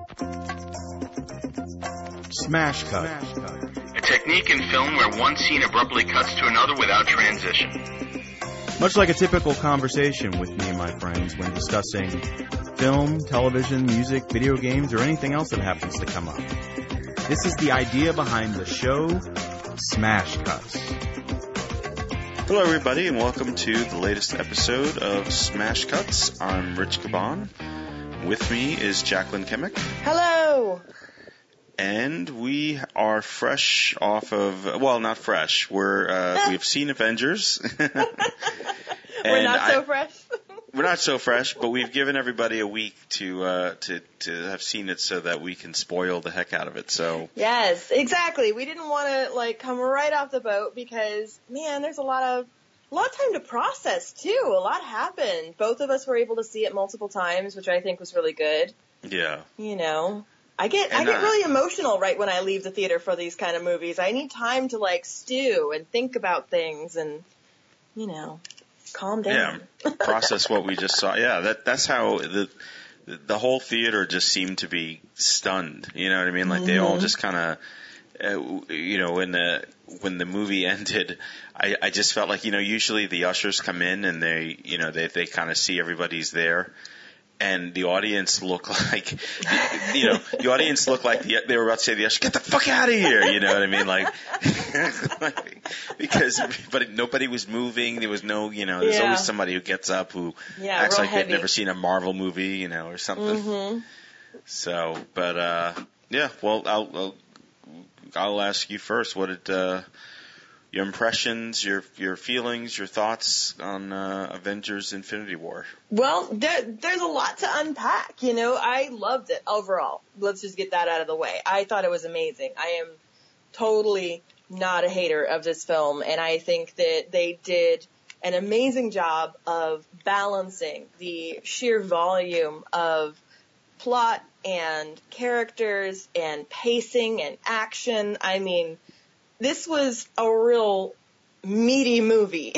Smash cut. A technique in film where one scene abruptly cuts to another without transition. Much like a typical conversation with me and my friends when discussing film, television, music, video games, or anything else that happens to come up. This is the idea behind the show, Smash Cuts. Hello everybody and welcome to the latest episode of Smash Cuts. I'm Rich Caban. With me is Jacqueline Kimmick. Hello! And we are fresh off of, well, not fresh. We've seen Avengers. We're not so fresh. We're not so fresh, but we've given everybody a week to have seen it so that we can spoil the heck out of it. So yes, exactly. We didn't want to come right off the boat because man, there's a lot of time to process too. A lot happened. Both of us were able to see it multiple times, which I think was really good. Yeah. You know. I get really emotional right when I leave the theater for these kind of movies. I need time to stew and think about things and, calm down. Yeah, process what we just saw. Yeah, that's how the whole theater just seemed to be stunned. You know what I mean? Like they all just kind of, when the movie ended, I just felt like, usually the ushers come in and they kind of see everybody's there. And the audience looked like, they were about to say to the usher, get the fuck out of here, you know what I mean? But nobody was moving. There was no, there's always somebody who gets up who acts like they've never seen a Marvel movie, or something. Mm-hmm. So, but, well, I'll ask you first. What did, your impressions, your feelings, your thoughts on Avengers Infinity War? Well, there's a lot to unpack. I loved it overall. Let's just get that out of the way. I thought it was amazing. I am totally not a hater of this film, and I think that they did an amazing job of balancing the sheer volume of plot and characters and pacing and action. I mean, this was a real meaty movie.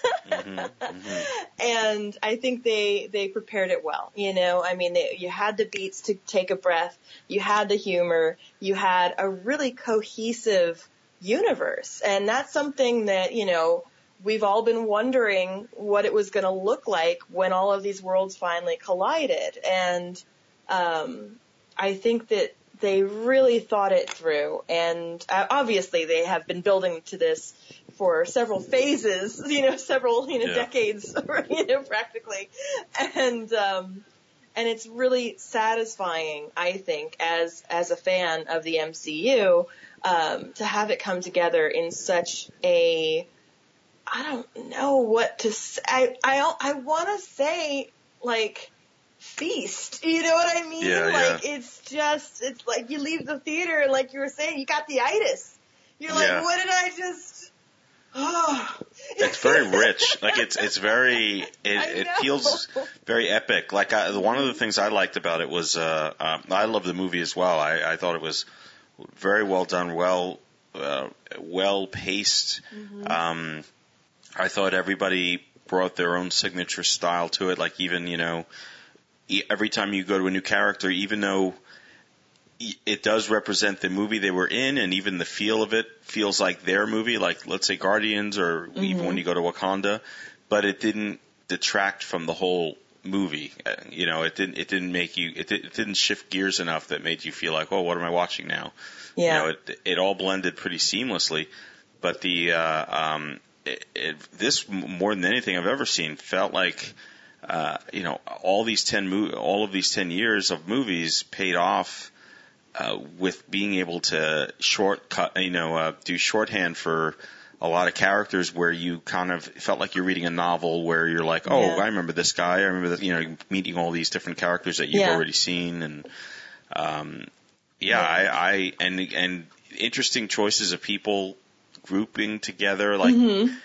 And I think they prepared it well. You had the beats to take a breath. You had the humor. You had a really cohesive universe. And that's something that, we've all been wondering what it was going to look like when all of these worlds finally collided. And I think that they really thought it through, and obviously they have been building to this for several phases, several decades, practically, and it's really satisfying, I think, as a fan of the MCU, to have it come together in such a, I don't know what to say. I want to say feast, you know what I mean? Yeah. It's like you leave the theater and like you were saying, you got the itis. You're like, what did I just, It's very rich. It's very, it feels very epic. One of the things I liked about it was, I love the movie as well. I thought it was very well done, well paced. Mm-hmm. I thought everybody brought their own signature style to it. Even, every time you go to a new character, even though it does represent the movie they were in, and even the feel of it feels like their movie, like let's say Guardians, or even when you go to Wakanda, but it didn't detract from the whole movie. It didn't shift gears enough that made you feel like, oh, what am I watching now? Yeah. It all blended pretty seamlessly, but this more than anything I've ever seen felt like, all of these 10 years of movies paid off with being able to do shorthand for a lot of characters where you kind of felt like you're reading a novel where you're like, I remember this guy. I remember that, meeting all these different characters that you've already seen. And, and interesting choices of people grouping together, and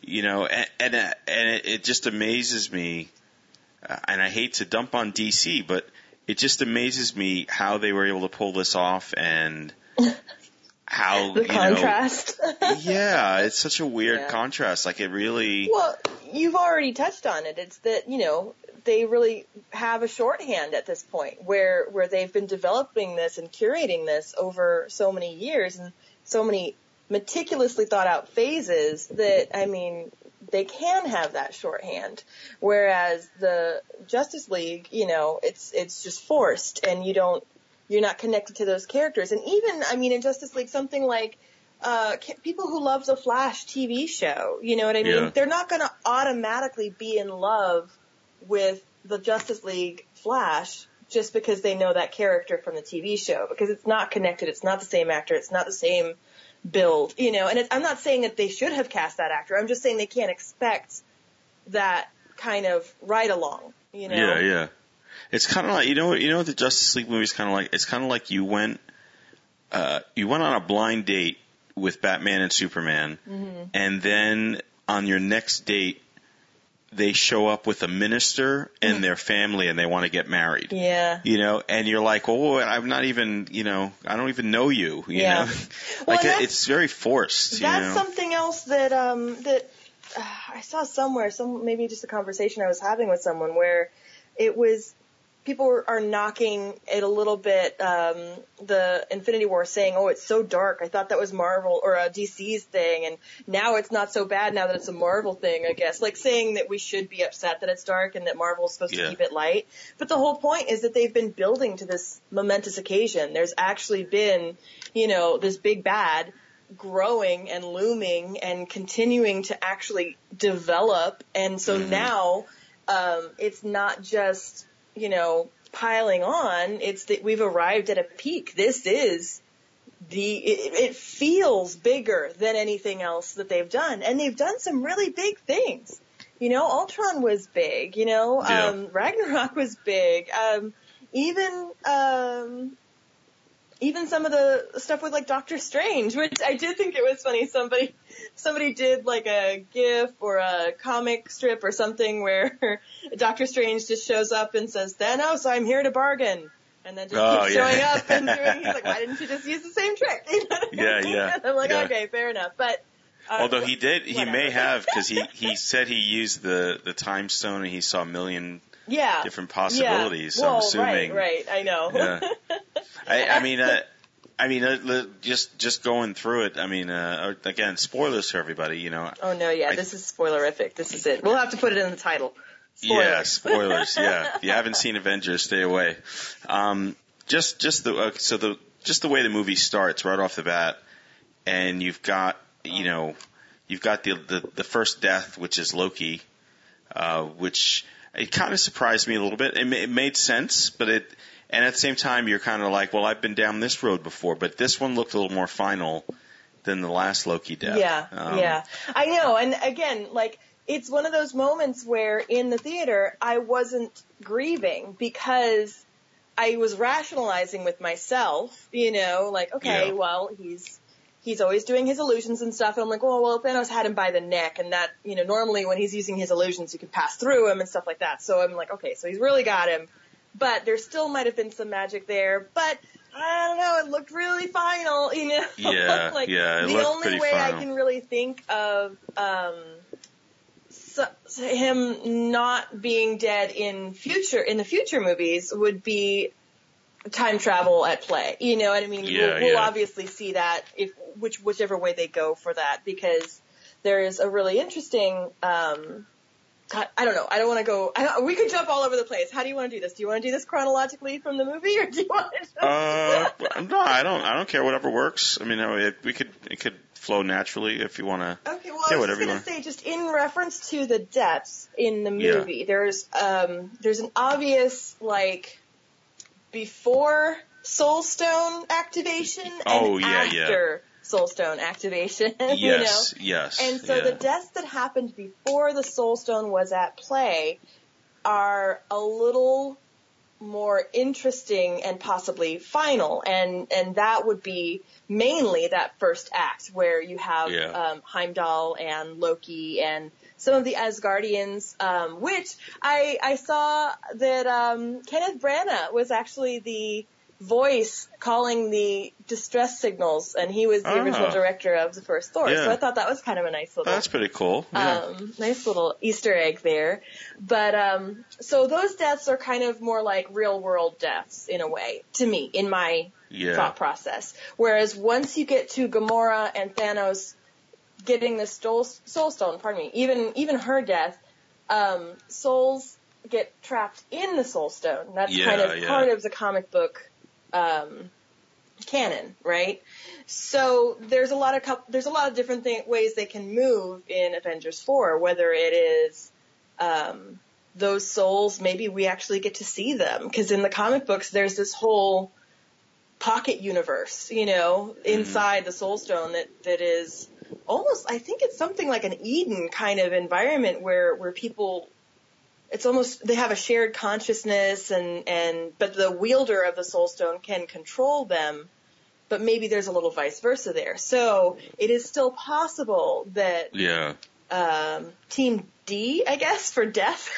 it just amazes me. And I hate to dump on DC, but it just amazes me how they were able to pull this off, and how the contrast. Yeah, it's such a weird contrast. It really. Well, you've already touched on it. It's that they really have a shorthand at this point where they've been developing this and curating this over so many years and so many meticulously thought out phases that, I mean, they can have that shorthand. Whereas the Justice League, you know, it's just forced and you're not connected to those characters. And even, I mean, in Justice League, something like, people who love the Flash TV show, you know what I mean? Yeah. They're not going to automatically be in love with the Justice League Flash just because they know that character from the TV show, because it's not connected. It's not the same actor. It's not the same build, you know, and I'm not saying that they should have cast that actor. I'm just saying they can't expect that kind of ride along, you know? Yeah, yeah. It's kind of like, you know what the Justice League movie is kind of like? It's kind of like you went on a blind date with Batman and Superman, and then on your next date, they show up with a minister and their family and they want to get married. Yeah. You know, and you're like, oh, I'm not even, you know, I don't even know you, you know. Well, like, it's very forced, That's you know? something else that, I saw somewhere, maybe just a conversation I was having with someone where it was, people are knocking it a little bit, the Infinity War, saying, oh, it's so dark. I thought that was Marvel or DC's thing, and now it's not so bad now that it's a Marvel thing, I guess. Like saying that we should be upset that it's dark and that Marvel's supposed to keep it light. But the whole point is that they've been building to this momentous occasion. There's actually been, you know, this big bad growing and looming and continuing to actually develop. And so now, it's not just, you know, piling on. It's that we've arrived at a peak. This is it feels bigger than anything else that they've done. And they've done some really big things. You know, Ultron was big, you know, Ragnarok was big. Even some of the stuff with like Doctor Strange, which I did think it was funny. Somebody did like a GIF or a comic strip or something where Doctor Strange just shows up and says, Thanos, I'm here to bargain. And then just keeps showing up and he's like, why didn't you just use the same trick? You know what I mean? Yeah. And I'm like, okay, fair enough. But, although he did, he whatever. may have, because he said he used the time stone and he saw a million different possibilities. So I'm assuming. Right, I know. Yeah. I mean, just going through it. I mean, again, spoilers for everybody. You know. Oh no, this is spoilerific. This is it. We'll have to put it in the title. Spoilers. Yeah, spoilers. Yeah, if you haven't seen Avengers, stay away. Just the way the movie starts right off the bat, and you've got the first death, which is Loki, which it kind of surprised me a little bit. It made sense, and at the same time, you're kind of like, well, I've been down this road before, but this one looked a little more final than the last Loki death. Yeah. I know. And again, like, it's one of those moments where in the theater, I wasn't grieving because I was rationalizing with myself, you know, like, okay, well, he's always doing his illusions and stuff. And I'm like, well, Thanos had him by the neck, and that, you know, normally when he's using his illusions, you can pass through him and stuff like that. So I'm like, okay, so he's really got him. But there still might have been some magic there. But I don't know, it looked really final, you know? Yeah, like, it the looked only pretty way final. I can really think of him not being dead in the future movies would be time travel at play. You know what I mean? We'll obviously see that whichever way they go for that, because there is a really interesting I don't know. I don't want to go. We could jump all over the place. How do you want to do this? Do you want to do this chronologically from the movie, or do you want to just... No, I don't care. Whatever works. I mean, it could flow naturally if you want to. Okay, well, I was just going to say, just in reference to the deaths in the movie, there's an obvious, like, before Soul Stone activation and after Soul Stone activation. Yes, you know? Yes. And so the deaths that happened before the Soul Stone was at play are a little more interesting and possibly final, and that would be mainly that first act where you have Heimdall and Loki and some of the Asgardians, which I saw that Kenneth Branagh was actually the voice calling the distress signals, and he was the original director of the first Thor. Yeah. So I thought that was kind of a nice little, That's pretty cool. Yeah. nice little Easter egg there. But so those deaths are kind of more like real world deaths in a way to me, in my thought process. Whereas once you get to Gamora and Thanos getting the Soul Stone, even her death, souls get trapped in the Soul Stone. That's kind of part of the comic book canon, right? So there's a lot of different ways they can move in Avengers 4, whether it is those souls, maybe we actually get to see them, because in the comic books there's this whole pocket universe, inside the Soul Stone that is almost, I think it's something like an Eden kind of environment where people, it's almost, they have a shared consciousness but the wielder of the Soul Stone can control them, but maybe there's a little vice versa there. So it is still possible that Team D, I guess, for death.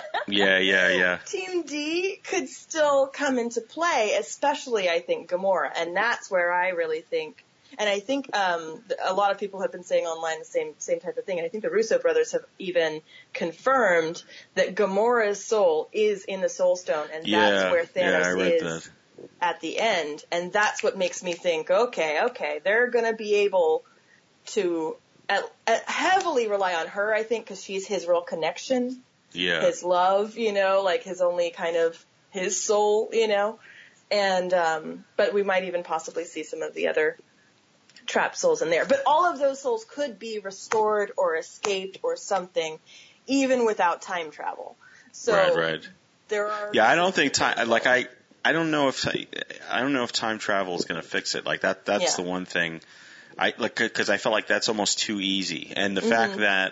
Team D could still come into play, especially, I think, Gamora. And that's where I really think, and I think a lot of people have been saying online the same type of thing, and I think the Russo brothers have even confirmed that Gamora's soul is in the Soul Stone, and that's where Thanos is at the end. And that's what makes me think, okay, they're going to be able to heavily rely on her, I think, because she's his real connection, his love, like his only kind of his soul, and but we might even possibly see some of the other trapped souls in there. But all of those souls could be restored or escaped or something, even without time travel. So there are. Yeah, I don't think time. Like I don't know if time travel is going to fix it. Like that. That's the one thing. Because I felt like that's almost too easy. And the fact that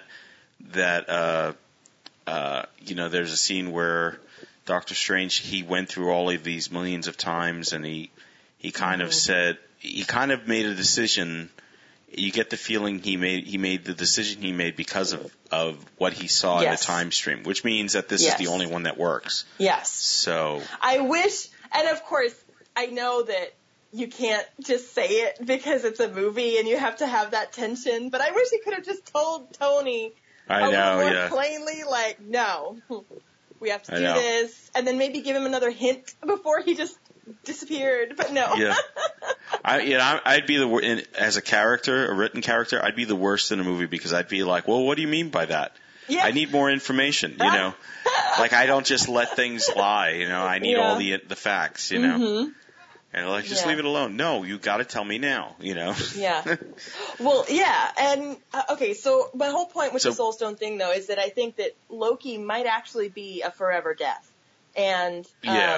there's a scene where Doctor Strange, he went through all of these millions of times, and he kind of said, he kind of made a decision. You get the feeling he made the decision he made because of what he saw in the time stream, which means that this is the only one that works. Yes. So I wish, and of course, I know that you can't just say it because it's a movie and you have to have that tension, but I wish he could have just told Tony a little more plainly, like, no, we have to do this, and then maybe give him another hint before he just disappeared, but no. Yeah. I'd be as a character, a written character, I'd be the worst in a movie because I'd be like, well, what do you mean by that? Yeah. I need more information, Like, I don't just let things lie, I need all the facts, And just leave it alone. No, you got to tell me now, Yeah. Well, yeah, and okay. So my whole point with the Soul Stone thing, though, is that I think that Loki might actually be a forever death, and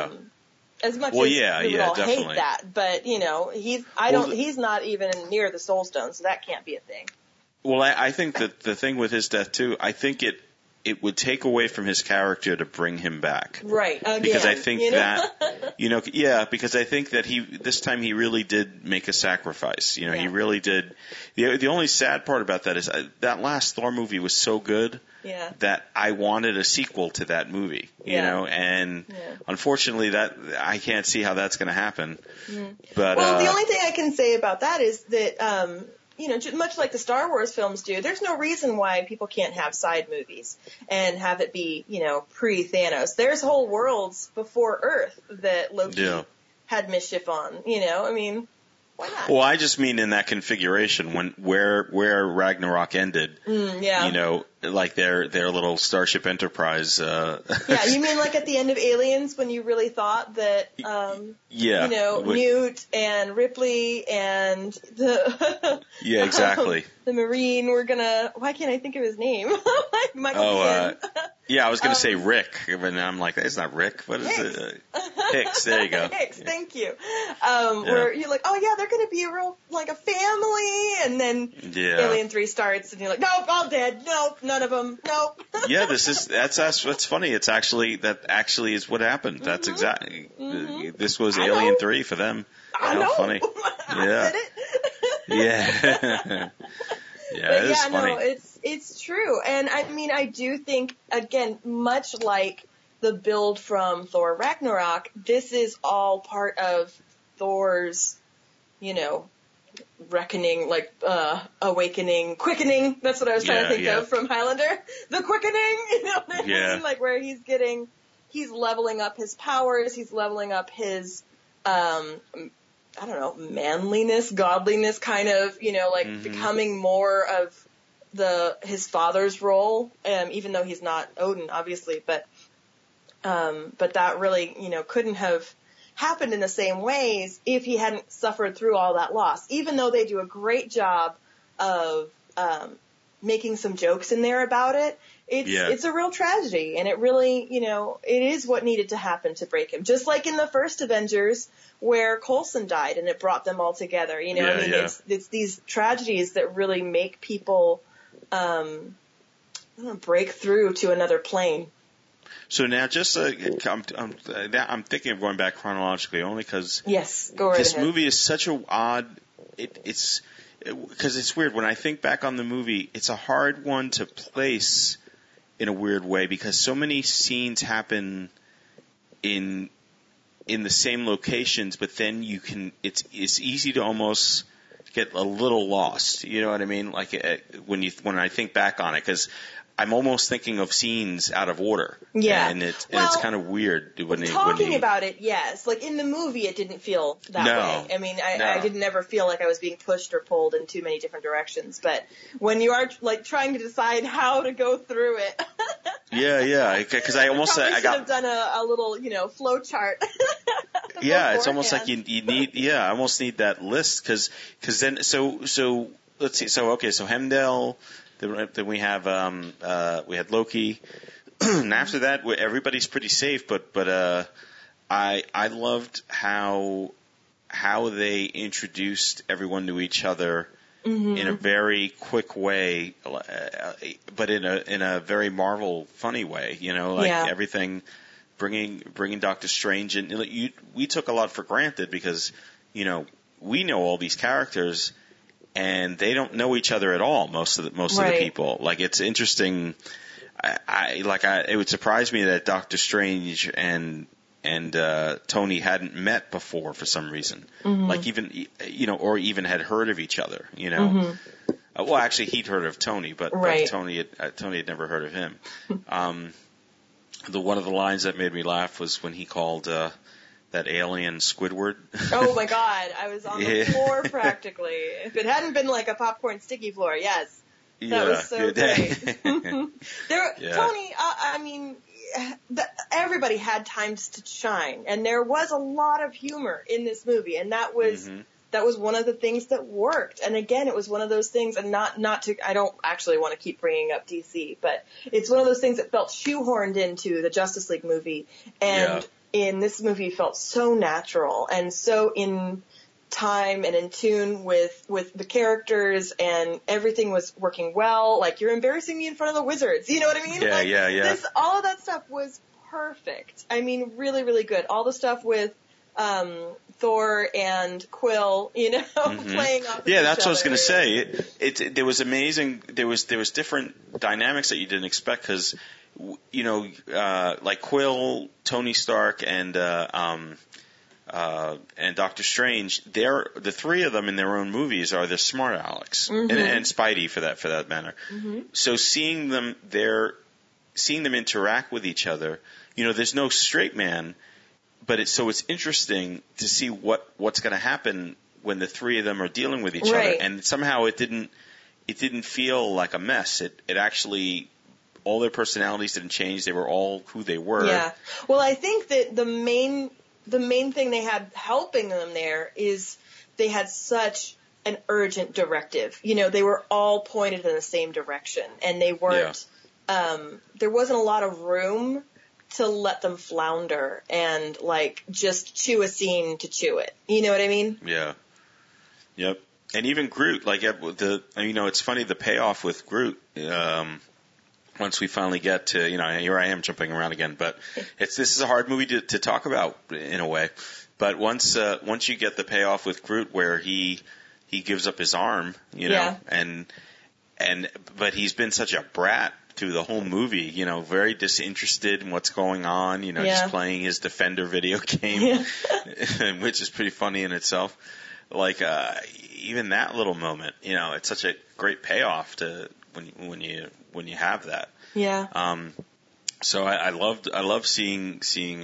as much as we would all hate that, but he's not even near the Soul Stone, so that can't be a thing. Well, I think that the thing with his death too, I think it would take away from his character to bring him back. Right. Again, because I think that, because I think that this time he really did make a sacrifice. He really did. The only sad part about that is that last Thor movie was so good that I wanted a sequel to that movie, and unfortunately that I can't see how that's going to happen. But the only thing I can say about that is that, much like the Star Wars films do, there's no reason why people can't have side movies and have it be, pre-Thanos. There's whole worlds before Earth that Loki had mischief on, why not? Well, I just mean in that configuration where Ragnarok ended, like their little Starship Enterprise. Yeah, you mean like at the end of Aliens when you really thought that, Newt and Ripley and the yeah, exactly. The Marine were gonna. Why can't I think of his name? Michael Biehn. Yeah, I was gonna say Rick, but I'm like, it's not Rick. What is it? Hicks. There you go. Hicks. Thank you. Where you're like, oh yeah, they're gonna be a family, and then Alien 3 starts, and you're like, nope, all dead. Nope, none of them. Nope. Yeah, that's funny. That actually is what happened. That's exactly. This was Alien 3 for them. I know. Funny. Yeah. Yeah. Yeah, it's funny. No, it's true. And I mean, I do think, again, much like the build from Thor Ragnarok, this is all part of Thor's, reckoning, awakening, quickening. That's what I was trying to think of from Highlander. The quickening, you know what I mean? Like where he's leveling up his powers, he's leveling up his, manliness, godliness kind of, becoming more of his father's role, even though he's not Odin, obviously, but that really, couldn't have happened in the same ways if he hadn't suffered through all that loss, even though they do a great job of, making some jokes in there about it. It's a real tragedy, and it really, it is what needed to happen to break him. Just like in the first Avengers, where Coulson died, and it brought them all together. It's these tragedies that really make people break through to another plane. So now, just I'm thinking of going back chronologically, only because yes, go right this ahead. movie is such a odd. Because it's weird when I think back on the movie. It's a hard one to place in a weird way because so many scenes happen in the same locations, but then it's easy to almost get a little lost. You know what I mean? Like when I think back on it, because I'm almost thinking of scenes out of order. Yeah. And it's kind of weird talking about it, yes. Like in the movie, it didn't feel that way. I mean, I didn't ever feel like I was being pushed or pulled in too many different directions. But when you are like trying to decide how to go through it. Yeah. Because I have done a little, flow chart. Yeah, it's almost like you need. Yeah, I almost need that list because then so let's see. So Heimdall. Then we have we had Loki, and after that everybody's pretty safe. But I loved how they introduced everyone to each other in a very quick way, but in a very Marvel funny way. Everything, bringing Doctor Strange in. We took a lot for granted because we know all these characters. And they don't know each other at all. Most of the people. Like it's interesting. It would surprise me that Doctor Strange and Tony hadn't met before for some reason. Like even or even had heard of each other. Well, actually, he'd heard of Tony, but Tony had never heard of him. One of the lines that made me laugh was when he called. That alien Squidward. Oh my God, I was on the floor practically. If it hadn't been like a popcorn sticky floor, yes. That was so great. Tony, I mean, everybody had times to shine, and there was a lot of humor in this movie, and that was one of the things that worked. And again, it was one of those things, and not to, I don't actually want to keep bringing up DC, but it's one of those things that felt shoehorned into the Justice League movie, and in this movie felt so natural and so in time and in tune with the characters, and everything was working well. Like, you're embarrassing me in front of the wizards. You know what I mean? Yeah. All of that stuff was perfect. I mean, really, really good. All the stuff with Thor and Quill, playing off of Yeah, that's what I was going to say. There was amazing. There was different dynamics that you didn't expect because, like Quill, Tony Stark, and Doctor Strange. The three of them in their own movies are the smart Alex and Spidey for that matter. So seeing them interact with each other, there's no straight man. But it's interesting to see what's going to happen when the three of them are dealing with each other, and somehow it didn't feel like a mess. It actually, all their personalities didn't change. They were all who they were. Yeah. Well, I think that the main thing they had helping them there is they had such an urgent directive. They were all pointed in the same direction, and they weren't. There wasn't a lot of room to let them flounder and just chew a scene to chew it. You know what I mean? Yeah. Yep. And even Groot, it's funny, the payoff with Groot, once we finally get to, here I am jumping around again, but this is a hard movie to talk about in a way. But once you get the payoff with Groot where he gives up his arm, but he's been such a brat through the whole movie, you know, very disinterested in what's going on, you know, Yeah. just playing his Defender video game, which is pretty funny in itself. Like, even that little moment, you know, it's such a great payoff to when you have that. Yeah. So I love seeing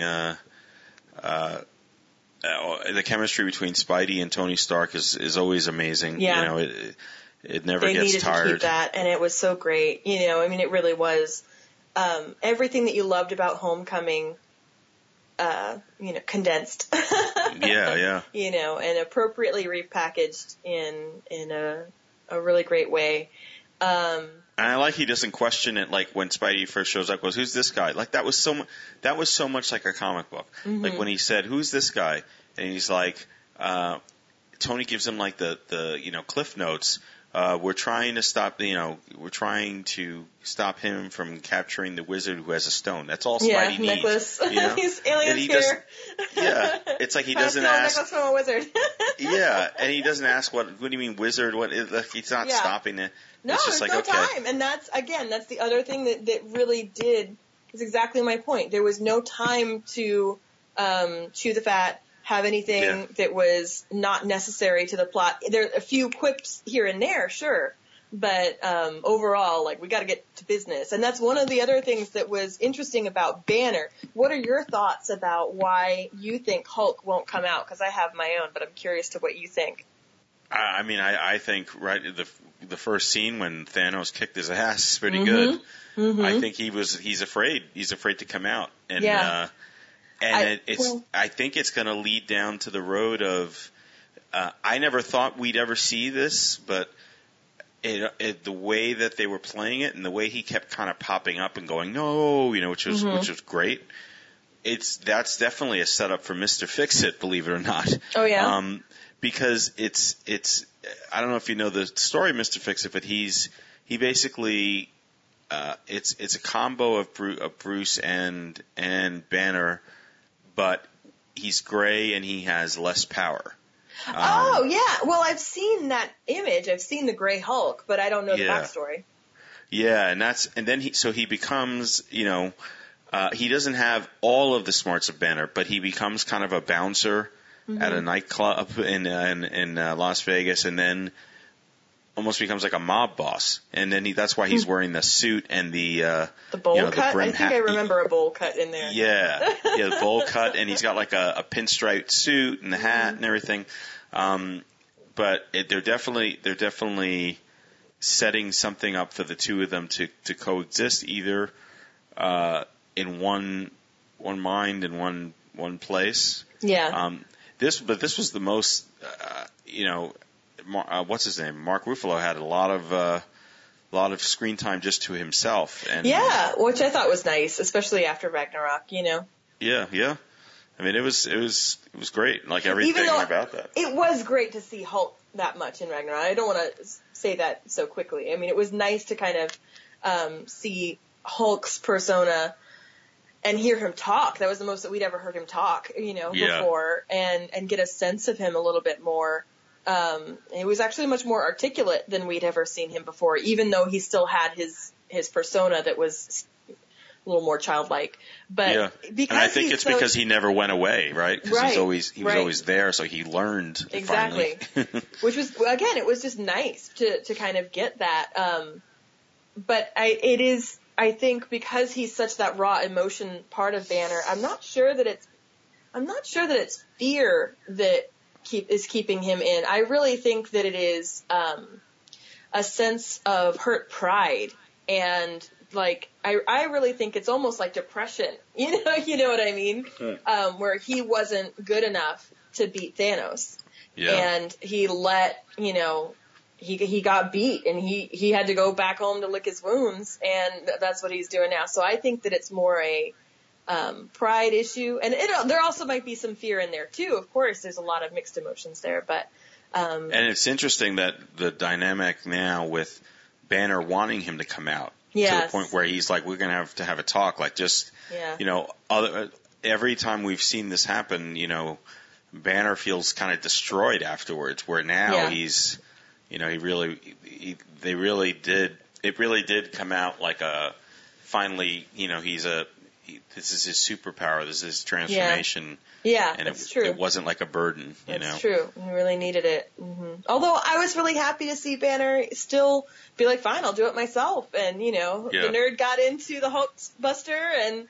the chemistry between Spidey and Tony Stark is always amazing. Yeah. You know, it never They gets needed tired. to keep that, and it was so great. You know, I mean, it really was everything that you loved about Homecoming. You know, condensed. Yeah. You know, and appropriately repackaged in a really great way. And I like he doesn't question it, like when Spidey first shows up, goes, "Who's this guy?" Like that was so much like a comic book. Mm-hmm. Like when he said, "Who's this guy?" and he's like, Tony gives him like the you know Cliff Notes. We're trying to stop him from capturing the wizard who has a stone. That's all Spidey needs. Necklace. You know? He's alien he here. Yeah, it's like he doesn't Steal a ask. necklace from a wizard. Yeah, and he doesn't ask what do you mean wizard? Like, he's not stopping it. No, it's just there's like, no okay. time. And that's the other thing that really is exactly my point. There was no time to chew the fat, have anything that was not necessary to the plot. There are a few quips here and there, sure. But overall, like, we got to get to business. And that's one of the other things that was interesting about Banner. What are your thoughts about why you think Hulk won't come out? Because I have my own, but I'm curious to what you think. I mean, I think the first scene when Thanos kicked his ass is pretty good. Mm-hmm. I think he's afraid. He's afraid to come out. And I think it's going to lead down to the road of I never thought we'd ever see this, but the way that they were playing it and the way he kept kind of popping up and going, no, you know, which was great. That's definitely a setup for Mr. Fix-It, believe it or not. Oh yeah. Because it's I don't know if you know the story of Mr. Fix-It, but he basically it's a combo of Bruce and Banner, but he's gray and he has less power. Oh yeah, well I've seen that image. I've seen the Gray Hulk, but I don't know the backstory. Yeah, and then he becomes, you know, he doesn't have all of the smarts of Banner, but he becomes kind of a bouncer at a nightclub in Las Vegas, and then almost becomes like a mob boss. And then that's why he's wearing the suit and the bowl you know, cut. the brim I think hat. I remember a bowl cut in there. Yeah, the bowl cut, and he's got like a pinstripe suit and the hat and everything. But they're definitely setting something up for the two of them to coexist, either in one mind in one place. Yeah. This was the most, you know, what's his name? Mark Ruffalo had a lot of screen time just to himself. And yeah, which I thought was nice, especially after Ragnarok, you know. Yeah. I mean, it was great. Like everything about that. It was great to see Hulk that much in Ragnarok. I don't want to say that so quickly. I mean, it was nice to kind of see Hulk's persona and hear him talk. That was the most that we'd ever heard him talk, you know, before, and get a sense of him a little bit more. He was actually much more articulate than we'd ever seen him before, even though he still had his persona that was a little more childlike. But because and I think it's because he never went away, right? Because he was always there, so he learned exactly. Which was, again, it was just nice to kind of get that. But I think because he's such that raw emotion part of Banner, I'm not sure that it's fear that is keeping him in. I really think that it is a sense of hurt pride, and like I really think it's almost like depression. You know what I mean? Where he wasn't good enough to beat Thanos, and he let he got beat, and he had to go back home to lick his wounds, and that's what he's doing now. So I think that it's more a pride issue, and there also might be some fear in there too. Of course, there's a lot of mixed emotions there, but and it's interesting that the dynamic now with Banner wanting him to come out to the point where he's like, we're going to have a talk, like just you know, every time we've seen this happen, you know, Banner feels kind of destroyed afterwards. Where now he's, you know, it really did come out like finally, this is his superpower. This is his transformation. Yeah, and it's true. It wasn't like a burden, It's true. He really needed it. Although I was really happy to see Banner still be like, fine, I'll do it myself. And, the nerd got into the Hulkbuster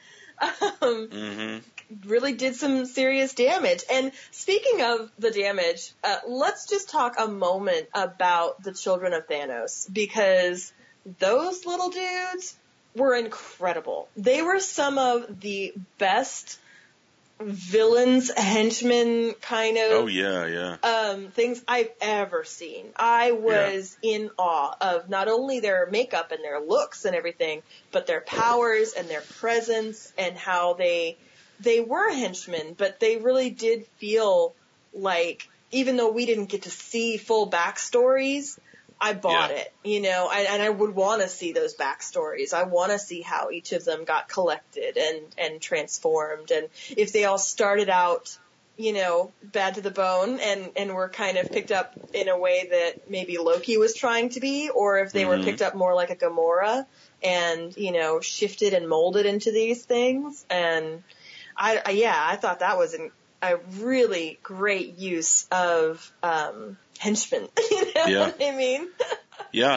and really did some serious damage. And speaking of the damage, let's just talk a moment about the Children of Thanos, because those little dudes were incredible. They were some of the best villains, henchmen kind of things I've ever seen. I was in awe of not only their makeup and their looks and everything, but their powers and their presence and how they were henchmen, but they really did feel like, even though we didn't get to see full backstories, I bought it, and I would want to see those backstories. I want to see how each of them got collected and transformed, and if they all started out, bad to the bone and were kind of picked up in a way that maybe Loki was trying to be, or if they were picked up more like a Gamora and, shifted and molded into these things. And I thought that was a really great use of, henchmen. What I mean? Yeah.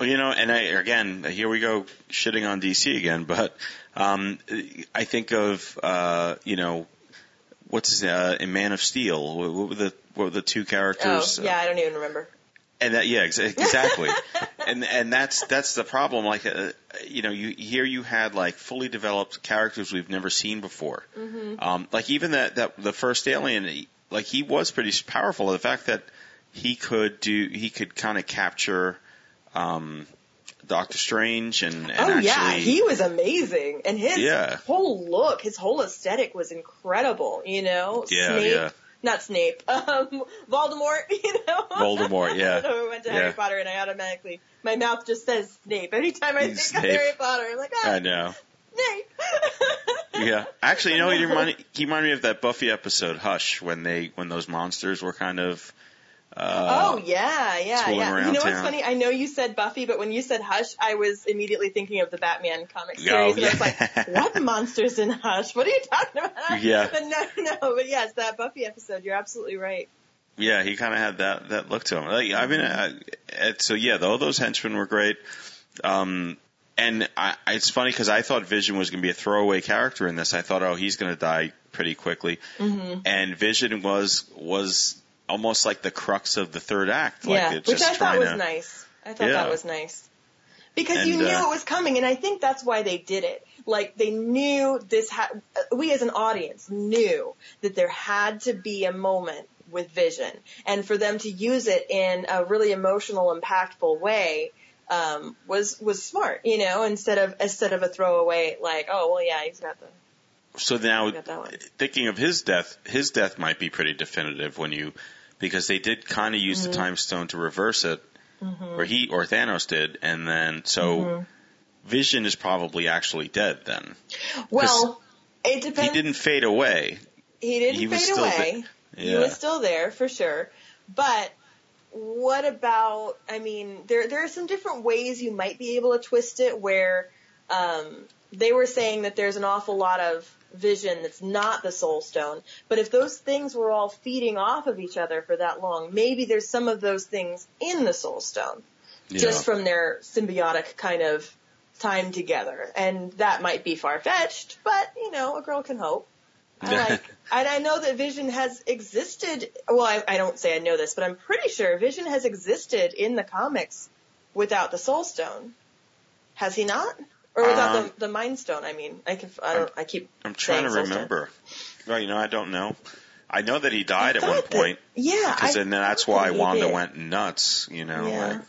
And here we go shitting on DC again, but I think of what's his in Man of Steel. What were the two characters? Oh, I don't even remember. And that, exactly. and that's the problem. Like, you had like fully developed characters we've never seen before. Like even that the first Alien, like he was pretty powerful. The fact that he could kind of capture Doctor Strange and he was amazing, and his whole look, his whole aesthetic was incredible. Not Snape, Voldemort. Voldemort, yeah. I don't know, we went to Harry Potter, and I automatically, my mouth just says Snape every time I think of Harry Potter. I'm like, I know. Snape. Yeah, actually, he reminded me of that Buffy episode Hush when those monsters were kind of. Around what's town. funny? I know you said Buffy, but when you said Hush, I was immediately thinking of the Batman comic series. And I was like, what monsters in Hush? What are you talking about? Yeah. But but yes, that Buffy episode, you're absolutely right. Yeah, he kind of had that look to him. Like, I mean, all those henchmen were great. And it's funny because I thought Vision was going to be a throwaway character in this. I thought, he's going to die pretty quickly. And Vision was almost like the crux of the third act. Like which I thought was nice. I thought that was nice. Because you knew it was coming, and I think that's why they did it. Like, they knew we as an audience knew that there had to be a moment with Vision, and for them to use it in a really emotional, impactful way, was smart, instead of a throwaway, like, he's got the... So now, thinking of his death might be pretty definitive because they did kind of use the time stone to reverse it, or Thanos did, and then Vision is probably actually dead then. Well, it depends. He didn't fade away. He fade away. He was still there for sure. But what about? I mean, there are some different ways you might be able to twist it. Where they were saying that there's an awful lot of Vision that's not the Soul Stone, but if those things were all feeding off of each other for that long, maybe there's some of those things in the Soul Stone, just from their symbiotic kind of time together, and that might be far-fetched, but a girl can hope. And I know that Vision has existed. Well, I don't say I know this, but I'm pretty sure Vision has existed in the comics without the Soul Stone. Has he not? Or without the Mind Stone, I mean. I'm trying to remember. Well, I don't know. I know that he died at one point. Because then that's why Wanda went nuts, Yeah.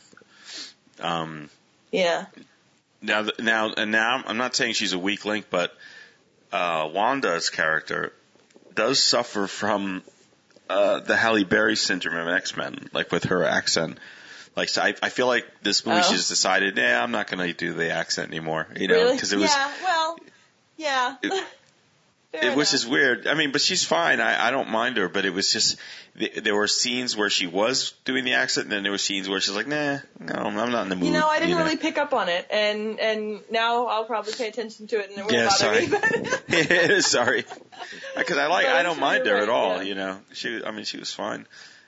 Now, I'm not saying she's a weak link, but Wanda's character does suffer from the Halle Berry syndrome of X-Men, like with her accent. Like, so I feel like this movie she's decided, I'm not going to do the accent anymore, Really? Because it was. Yeah. which is weird. I mean, but she's fine. I don't mind her, but it was just, there were scenes where she was doing the accent, and then there were scenes where she's like, nah, no, I'm not in the mood. You know, I didn't really pick up on it, and now I'll probably pay attention to it, and it won't bother me. But Sorry. Because I don't mind her right, at all, yeah. you know. She was fine.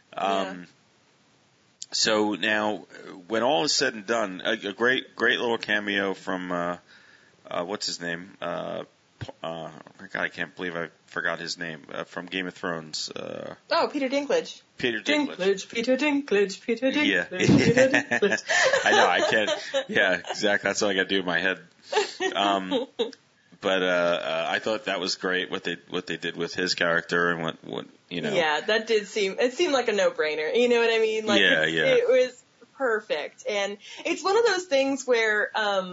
So now, when all is said and done, a great little cameo from, what's his name? My God, I can't believe I forgot his name. From Game of Thrones. Peter Dinklage. Peter Dinklage. Peter Dinklage. Yeah. Peter Dinklage. I know, I can't. Yeah, exactly. That's all I got to do in my head. But I thought that was great what they did with his character and what you know. Yeah, that did seemed like a no-brainer. You know what I mean? Like, yeah. It was perfect, and it's one of those things where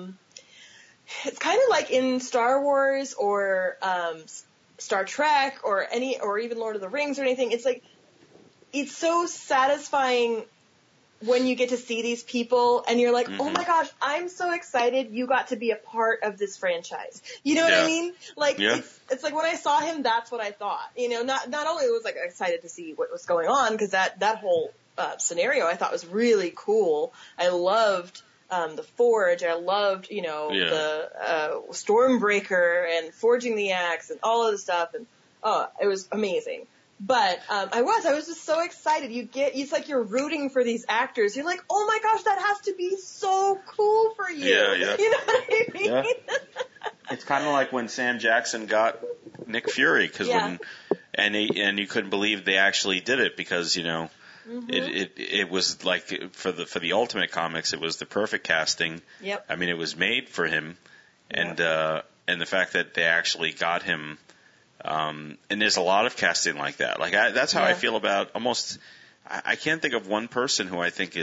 it's kind of like in Star Wars or Star Trek or even Lord of the Rings or anything. It's like it's so satisfying when you get to see these people and you're like, oh my gosh, I'm so excited you got to be a part of this franchise. You know what I mean? Like, it's like when I saw him, that's what I thought. You know, not only was I excited to see what was going on, because that whole scenario I thought was really cool. I loved the Forge. I loved, the Stormbreaker and forging the axe and all of the stuff. And, it was amazing. But I was just so excited. It's like you're rooting for these actors. You're like, oh my gosh, that has to be so cool for you. Yeah. You know what I mean? Yeah. It's kind of like when Sam Jackson got Nick Fury, because and you couldn't believe they actually did it, because it was like for the Ultimate Comics, it was the perfect casting. Yep. I mean, it was made for him, and the fact that they actually got him. And there's a lot of casting like that. Like that's how I feel about almost. I can't think of one person who I think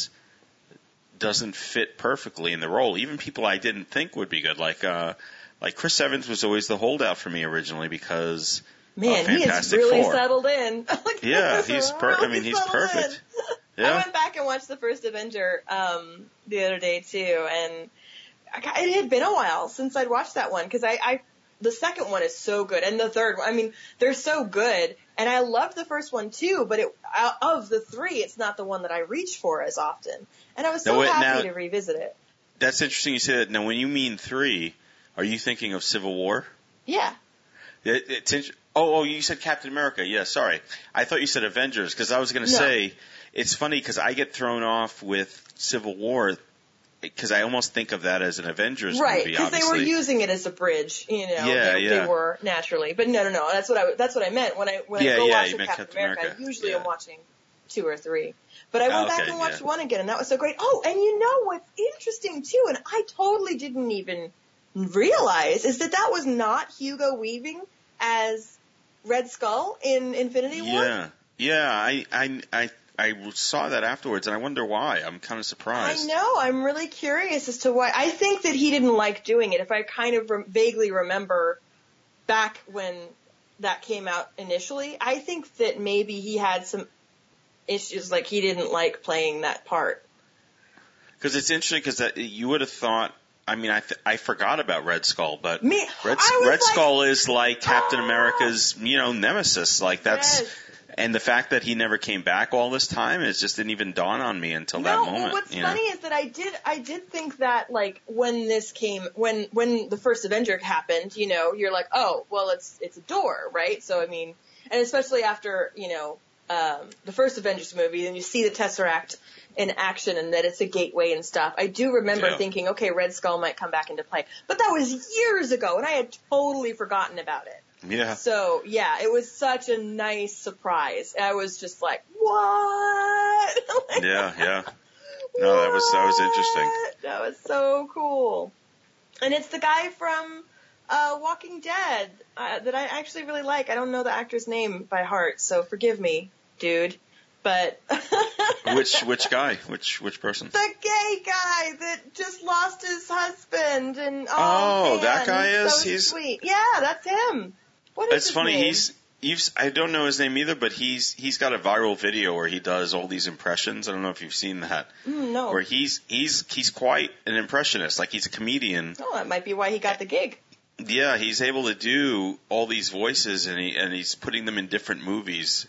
doesn't fit perfectly in the role. Even people I didn't think would be good. Like Chris Evans was always the holdout for me originally, because man, he is really settled in. Yeah, he's perfect. Yeah. I went back and watched the first Avenger the other day too, and it had been a while since I'd watched that one, because the second one is so good, and the third one, I mean, they're so good, and I loved the first one too, but of the three, it's not the one that I reach for as often, and I was so happy to revisit it. That's interesting you say that. Now, when you mean three, are you thinking of Civil War? Yeah. You said Captain America. Yeah, sorry. I thought you said Avengers, because I was going to say, it's funny because I get thrown off with Civil War, because I almost think of that as an Avengers movie, right? Because they were using it as a bridge, They were naturally, but no. That's what I meant when I go watch Captain America. I usually am watching 2 or 3, but I went back and watched one again, and that was so great. Oh, and you know what's interesting too, and I totally didn't even realize, is that was not Hugo Weaving as Red Skull in Infinity War. Yeah. I saw that afterwards, and I wonder why. I'm kind of surprised. I know. I'm really curious as to why. I think that he didn't like doing it. If I kind of vaguely remember back when that came out initially, I think that maybe he had some issues, like he didn't like playing that part. Because it's interesting, because you would have thought, I mean, I forgot about Red Skull, but Red Skull is like Captain America's, nemesis. Like that's... Yes. And the fact that he never came back all this time, it just didn't even dawn on me until that moment. Well, what's funny is that I did think that, like, when the first Avenger happened, you're like, oh, well, it's a door, right? So, I mean, and especially after, the first Avengers movie, and you see the Tesseract in action and that it's a gateway and stuff. I do remember thinking, okay, Red Skull might come back into play. But that was years ago, and I had totally forgotten about it. Yeah. So, it was such a nice surprise. I was just like, what? Yeah. No, that was interesting. That was so cool. And it's the guy from Walking Dead that I actually really like. I don't know the actor's name by heart, so forgive me, dude. But which guy? Which person? The gay guy that just lost his husband and that guy he's so sweet. Yeah, that's him. What is It's funny. Name? I don't know his name either, but he's got a viral video where he does all these impressions. I don't know if you've seen that. No. Where he's quite an impressionist. Like, he's a comedian. Oh, that might be why he got the gig. Yeah, he's able to do all these voices, and he's putting them in different movies.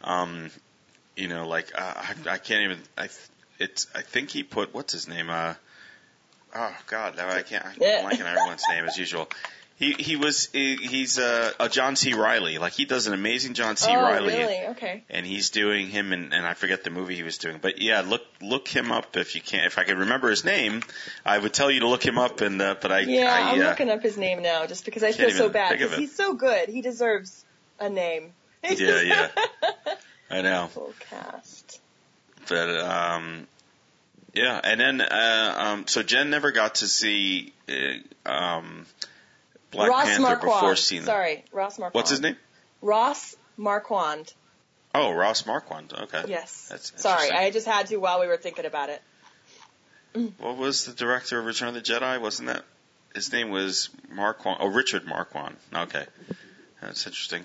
Like I can't even. I think he put, what's his name? Oh God, now I'm blanking on everyone's name as usual. He's a John C. Reilly. Like, he does an amazing John C. Reilly. Oh, really? Okay. And he's doing him, and I forget the movie he was doing. But yeah, look him up if you can. If I could remember his name, I would tell you to look him up. I'm looking up his name now just because I feel so bad because he's so good. He deserves a name. Yeah. I know. Full cast. But yeah, and then so Jen never got to see Black Ross Panther Marquand. before seeing them. Sorry, Ross Marquand. What's his name? Ross Marquand. Oh, Ross Marquand. Okay. Yes. That's sorry, I just had to while we were thinking about it. What was the director of Return of the Jedi? Wasn't that his name was Marquand? Oh, Richard Marquand. Okay, that's interesting.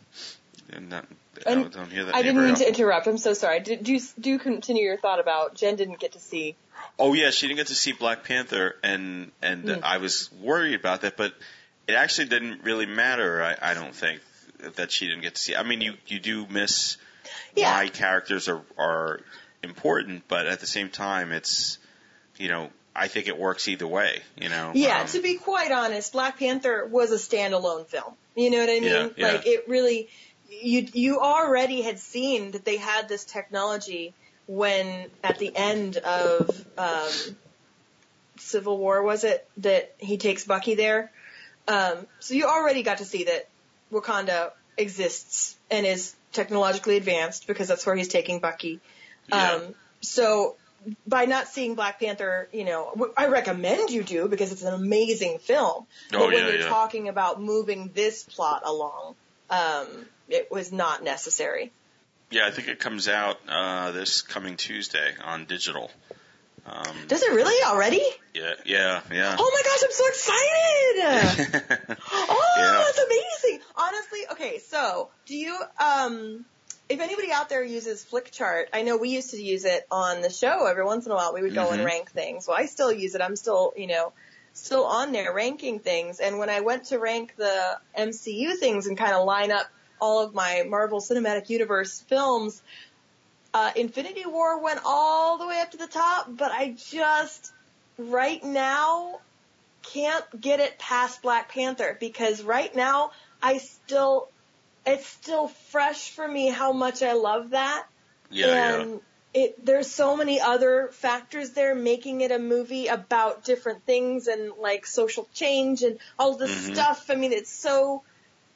I don't hear that. I didn't mean to interrupt. I'm so sorry. Do continue your thought about Jen didn't get to see. Oh yeah, she didn't get to see Black Panther, and I was worried about that, but it actually didn't really matter. I don't think that she didn't get to see. I mean, you do miss why characters are important, but at the same time, it's I think it works either way. Yeah, to be quite honest, Black Panther was a standalone film. You know what I mean? Yeah. Like, it really. You already had seen that they had this technology when at the end of Civil War, was it, that he takes Bucky there? So you already got to see that Wakanda exists and is technologically advanced because that's where he's taking Bucky. Yeah. So by not seeing Black Panther, I recommend you do because it's an amazing film. But when you're talking about moving this plot along, it was not necessary. Yeah, I think it comes out this coming Tuesday on digital. Does it really already? Yeah. Oh my gosh, I'm so excited! That's amazing. Honestly, okay, so do you, if anybody out there uses Flickchart, I know we used to use it on the show every once in a while. We would go and rank things. Well, I still use it. I'm still, still on there ranking things. And when I went to rank the MCU things and kind of line up all of my Marvel Cinematic Universe films, Infinity War went all the way up to the top, but I just, right now, can't get it past Black Panther because right now it's still fresh for me how much I love that. And there's so many other factors there making it a movie about different things and like social change and all this stuff. I mean, it's so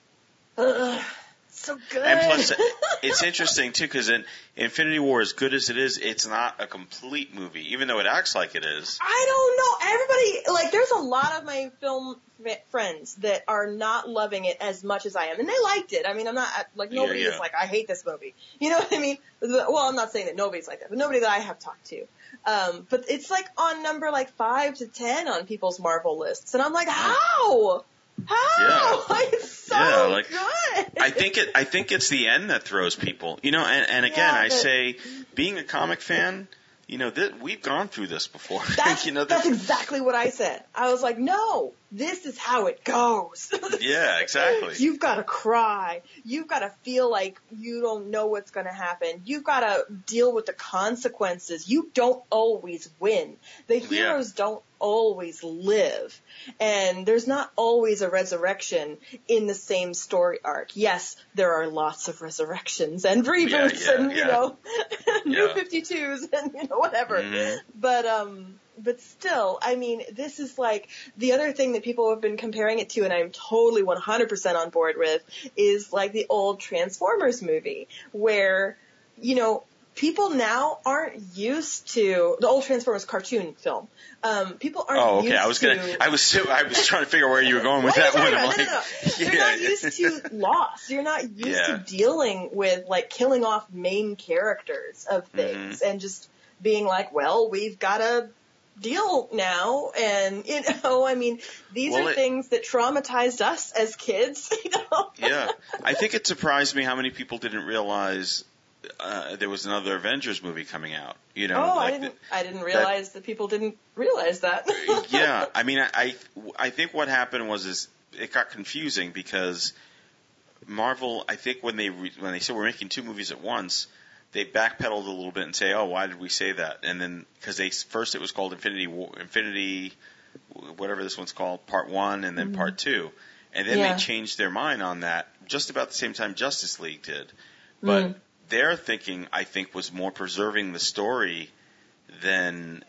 good. And plus, it's interesting too because in Infinity War, as good as it is, it's not a complete movie, even though it acts like it is. I don't know. Everybody, there's a lot of my film friends that are not loving it as much as I am, and they liked it. I mean, I'm not nobody is like, I hate this movie. You know what I mean? Well, I'm not saying that nobody's like that, but nobody that I have talked to. But it's like on number 5 to 10 on people's Marvel lists, and I'm like, how? How? It's so good. I think it's the end that throws people. And again, I say, being a comic fan, we've gone through this before. That's exactly what I said. I was like, no, this is how it goes. Yeah, exactly. You've got to cry. You've got to feel like you don't know what's going to happen. You've got to deal with the consequences. You don't always win. The heroes don't always live. And there's not always a resurrection in the same story arc. Yes, there are lots of resurrections and reboots and, new 52s and, whatever. But still, I mean, this is like the other thing that people have been comparing it to, and I'm totally 100% on board with, is like the old Transformers movie where, people now aren't used to the old Transformers cartoon film. People aren't used to. I was trying to figure out where you were going with that one. No. You're not used to loss. You're not used to dealing with killing off main characters of things and just being like, well, we've got to deal now. And, I mean, these are things that traumatized us as kids, Yeah. I think it surprised me how many people didn't realize there was another Avengers movie coming out. I didn't realize that people didn't realize that. Yeah, I mean, I think what happened was it got confusing because Marvel, I think when they said we're making 2 movies at once, they backpedaled a little bit and say, oh, why did we say that? And then because first it was called Infinity, whatever this one's called, Part 1, and then Part 2, and then they changed their mind on that just about the same time Justice League did. But their thinking, I think, was more preserving the story than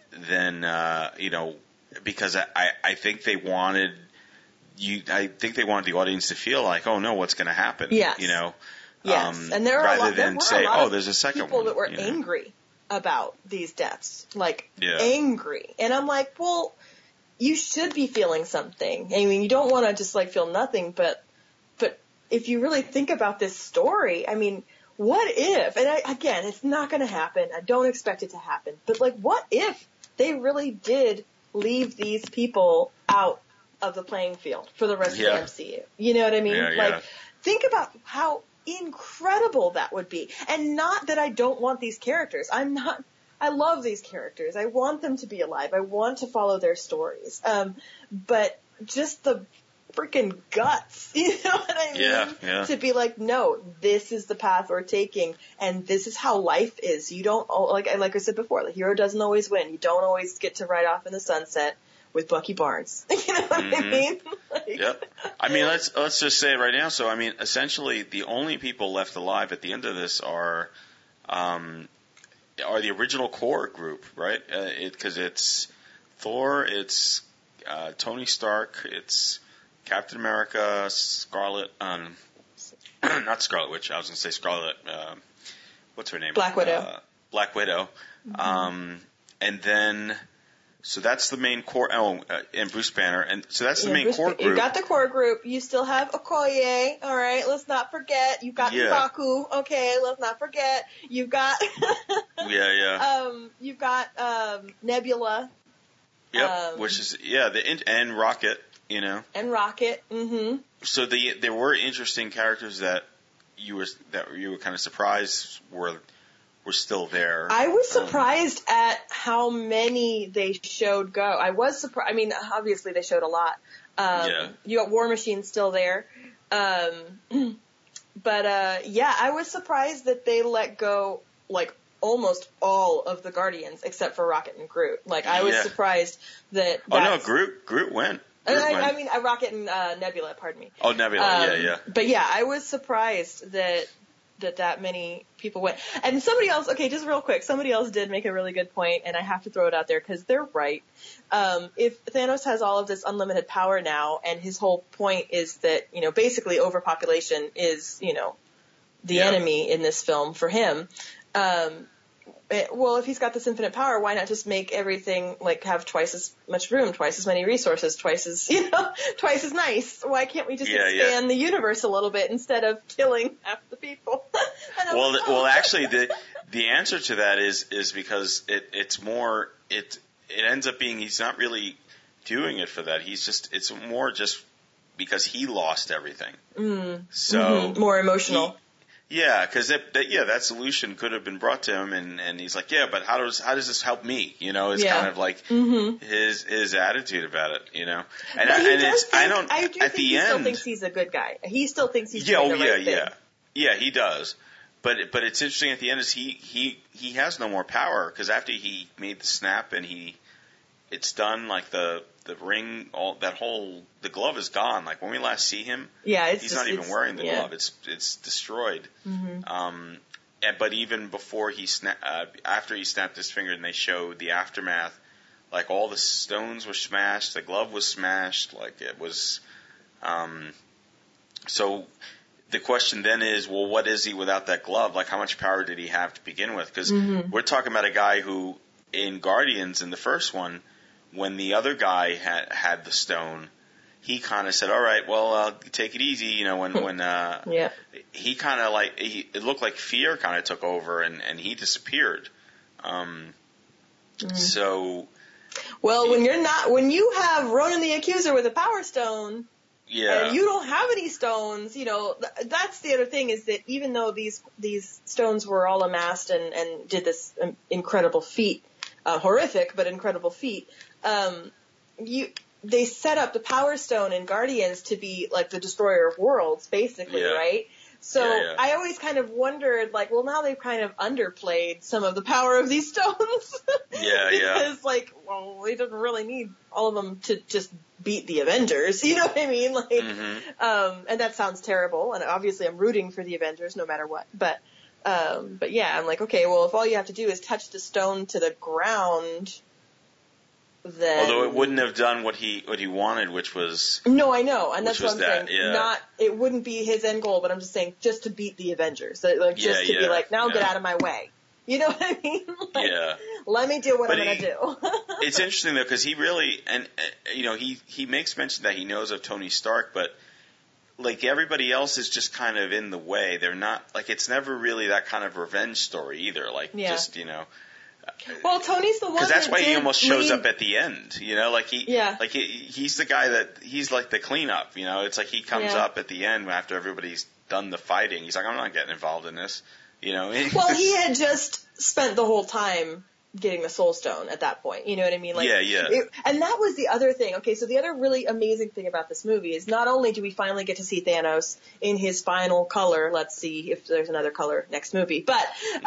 because I think they wanted the audience to feel like, oh no, what's going to happen? Yes. Yes, and there are rather a lot, than say, oh, there's a second people one. that were angry about these deaths, angry, and I'm like, well, you should be feeling something. I mean, you don't want to just feel nothing, but if you really think about this story, I mean, what if? And again, it's not going to happen. I don't expect it to happen, but what if they really did leave these people out of the playing field for the rest of the MCU? You know what I mean? Yeah. Think about how incredible that would be. And not that I don't want these characters. I love these characters. I want them to be alive. I want to follow their stories. But just the freaking guts, you know what I mean? Yeah. To be no, this is the path we're taking, and this is how life is. You don't, like I said before, the hero doesn't always win. You don't always get to ride off in the sunset with Bucky Barnes. You know what I mean? Yep. I mean, let's just say it right now. So, I mean, essentially, the only people left alive at the end of this are the original core group, right? Because it's Thor, it's Tony Stark, it's Captain America, Scarlet, not Scarlet Witch. I was going to say Scarlet. What's her name? Black Widow. Black Widow. And then. So that's the main core. Oh, and Bruce Banner, and so that's the main core group. You got the core group. You still have Okoye. All right, let's not forget. You've got M'Baku. Okay, let's not forget. You've got. You've got Nebula. Yep. Which is and Rocket. And Rocket. Mm-hmm. So there were interesting characters that you were kind of surprised were still there. I was surprised at how many they showed go. I was surprised. I mean, obviously they showed a lot. You got War Machine still there. I was surprised that they let go almost all of the Guardians except for Rocket and Groot. I was surprised that. Oh no, Groot went. I mean, Rocket and Nebula. Pardon me. Oh, Nebula. But I was surprised that many people went. And somebody else, okay, just real quick, somebody else did make a really good point, and I have to throw it out there because they're right. If Thanos has all of this unlimited power now, and his whole point is that, basically overpopulation is, the enemy in this film for him, if he's got this infinite power, why not just make everything have twice as much room, twice as many resources, twice as nice? Why can't we just expand the universe a little bit instead of killing half the people? Actually, the answer to that is because it ends up being he's not really doing it for that. It's more just because he lost everything. So more emotional. Because that solution could have been brought to him, and he's like, but how does this help me? It's kind of his attitude about it, And I do think he still thinks he's a good guy. He still thinks he's doing the right thing. Yeah, he does. But it's interesting at the end is he has no more power because after he made the snap and it's done the ring, the glove is gone. When we last see him, he's not even wearing the glove. It's destroyed. But even before after he snapped his finger and they showed the aftermath, all the stones were smashed, the glove was smashed, it was. So the question then is, well, what is he without that glove? How much power did he have to begin with? Because we're talking about a guy who, in Guardians, in the first one, when the other guy had the stone, he kind of said, "All right, well, take it easy." When he kind of it looked like fear kind of took over, and he disappeared. So, when you have Ronan the Accuser with a Power Stone, and you don't have any stones, that's the other thing is that even though these stones were all amassed and did this incredible feat, horrific but incredible feat. they set up the Power Stone in Guardians to be like the destroyer of worlds, basically, right? So I always kind of wondered, like, well, now they've kind of underplayed some of the power of these stones. Because, like, well, we didn't really need all of them to just beat the Avengers. You know what I mean? Like, and that sounds terrible. And obviously I'm rooting for the Avengers no matter what. But yeah, I'm like, okay, well, if all you have to do is touch the stone to the ground, then... Although it wouldn't have done what he wanted, which was... No, I know, and that's what I'm saying. Yeah. It wouldn't be his end goal, but I'm just saying just to beat the Avengers. Like, just to be like, now get out of my way. You know what I mean? Like, let me do what I'm going to do. It's interesting, though, because he really... And, you know, he makes mention that he knows of Tony Stark, but, like, everybody else is just kind of in the way. They're not... Like, it's never really that kind of revenge story, either. Like, just, you know... Well, Tony's the one because that's why he almost shows up at the end, you know, like he's the guy that he's like the cleanup, you know. It's like he comes up at the end after everybody's done the fighting. He's like, I'm not getting involved in this, you know. Well, he had just spent the whole time getting the Soul Stone at that point. You know what I mean? Like, and that was the other thing. Okay, so the other really amazing thing about this movie is not only do we finally get to see Thanos in his final color, let's see if there's another color next movie, but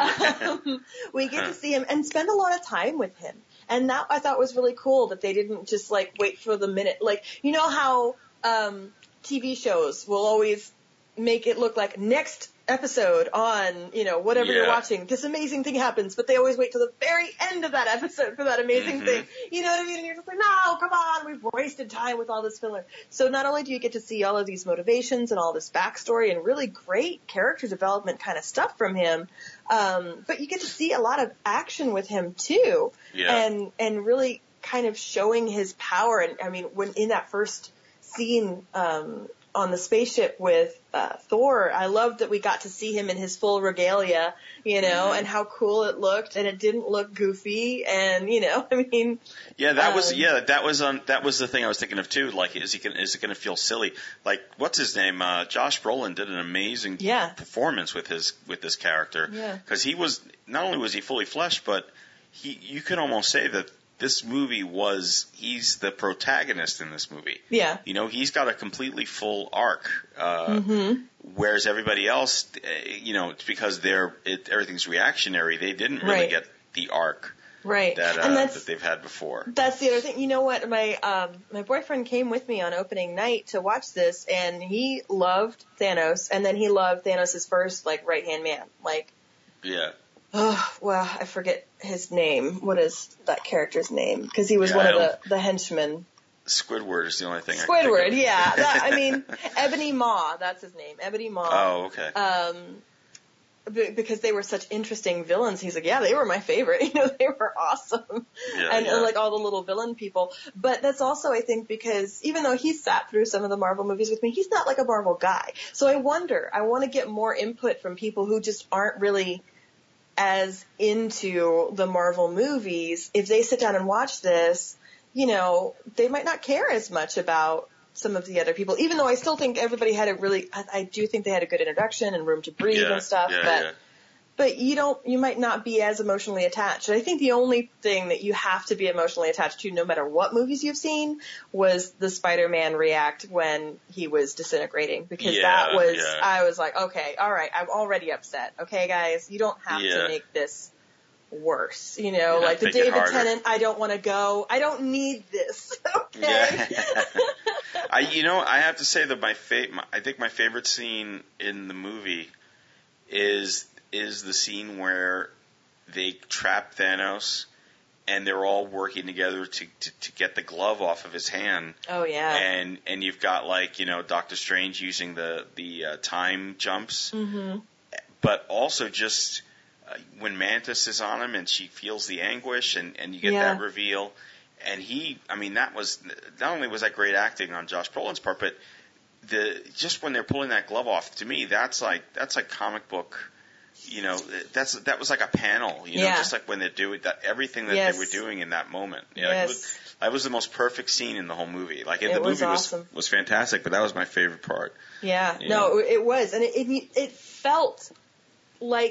we get to see him and spend a lot of time with him. And that I thought was really cool that they didn't just like wait for the minute. Like, you know how TV shows will always make it look like next episode on, you know, whatever you're watching, this amazing thing happens, but they always wait till the very end of that episode for that amazing thing. You know what I mean? And you're just like, no, come on, we've wasted time with all this filler. So not only do you get to see all of these motivations and all this backstory and really great character development kind of stuff from him, but you get to see a lot of action with him too. And really kind of showing his power. And I mean, when in that first scene, on the spaceship with Thor, I loved that we got to see him in his full regalia, you know, and how cool it looked, and it didn't look goofy, and you know, I mean, that was the thing I was thinking of too. Like, is it going to feel silly? Like, what's his name? Josh Brolin did an amazing performance with this character, because he was not only was he fully fleshed, but you could almost say that this movie he's the protagonist in this movie. Yeah. You know, he's got a completely full arc. Whereas everybody else, you know, it's because everything's reactionary. They didn't really get the arc that they've had before. That's the other thing. You know what? My boyfriend came with me on opening night to watch this, and he loved Thanos, and then he loved Thanos' first, like, right-hand man. Like, oh, well, I forget his name. What is that character's name? Because he was one of the henchmen. Squidward is the only thing Squidward, I can think of. I mean, Ebony Maw, that's his name. Ebony Maw. Oh, okay. Because they were such interesting villains. He's like, yeah, they were my favorite. You know, they were awesome. And like all the little villain people. But that's also, I think, because even though he's sat through some of the Marvel movies with me, he's not like a Marvel guy. So I want to get more input from people who just aren't really as into the Marvel movies. If they sit down and watch this, you know, they might not care as much about some of the other people, even though I still think everybody had I do think they had a good introduction and room to breathe and stuff, but you might not be as emotionally attached. And I think the only thing that you have to be emotionally attached to, no matter what movies you've seen, was the Spider-Man react when he was disintegrating, because I was like, okay, all right, I'm already upset. Okay, guys, you don't have to make this worse, you know, like the David Tennant, I don't want to go, I don't need this. Okay. I have to say that I think my favorite scene in the movie is the scene where they trap Thanos and they're all working together to get the glove off of his hand. Oh yeah. And you've got, like, you know, Doctor Strange using the time jumps, but also just when Mantis is on him and she feels the anguish and you get that reveal. And that was, not only was that great acting on Josh Brolin's part, but just when they're pulling that glove off, to me, that's like comic book, you know, that was like a panel, you know, just like when they do it, everything that they were doing in that moment. Yeah, that was the most perfect scene in the whole movie. Like, the movie was fantastic, but that was my favorite part. Yeah, no, it was. And it felt like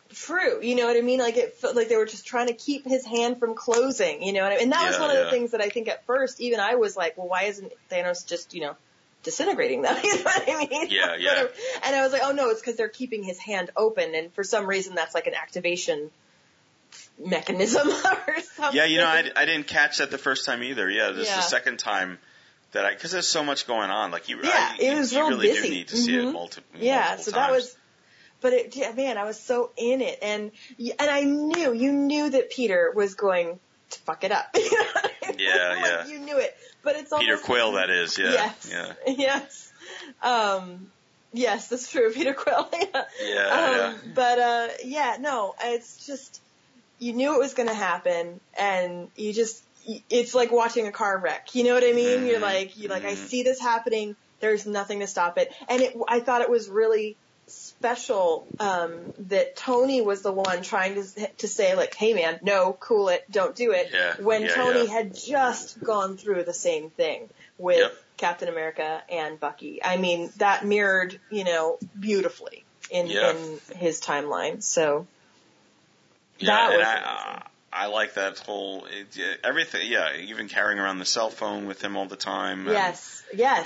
true. You know what I mean? Like it felt like they were just trying to keep his hand from closing. You know what I mean? And that was one of the things that I think at first, even I was like, well, why isn't Thanos just, disintegrating them? You know what I mean? Yeah, yeah. And I was like, oh no, it's because they're keeping his hand open, and for some reason that's like an activation mechanism or something. Yeah, I didn't catch that the first time either. Yeah, this is the second time that because there's so much going on. Like you really busy. Do need to see it multiple so times. That was. But I was so in it, and I knew that Peter was going to fuck it up. You know what I mean? Yeah. You knew it, but it's almost Peter Quill, that is. Yeah. Yes. Yes, that's true, Peter Quill. But it's just you knew it was going to happen, and it's like watching a car wreck. You know what I mean? Mm-hmm. You're like, I see this happening. There's nothing to stop it, and I thought it was really special that Tony was the one trying to say, like, hey man, no, cool it, don't do it, when Tony had just gone through the same thing with Captain America and Bucky. I mean, that mirrored, beautifully in his timeline. So that was amazing. I like that whole everything. Yeah, even carrying around the cell phone with him all the time. Yes.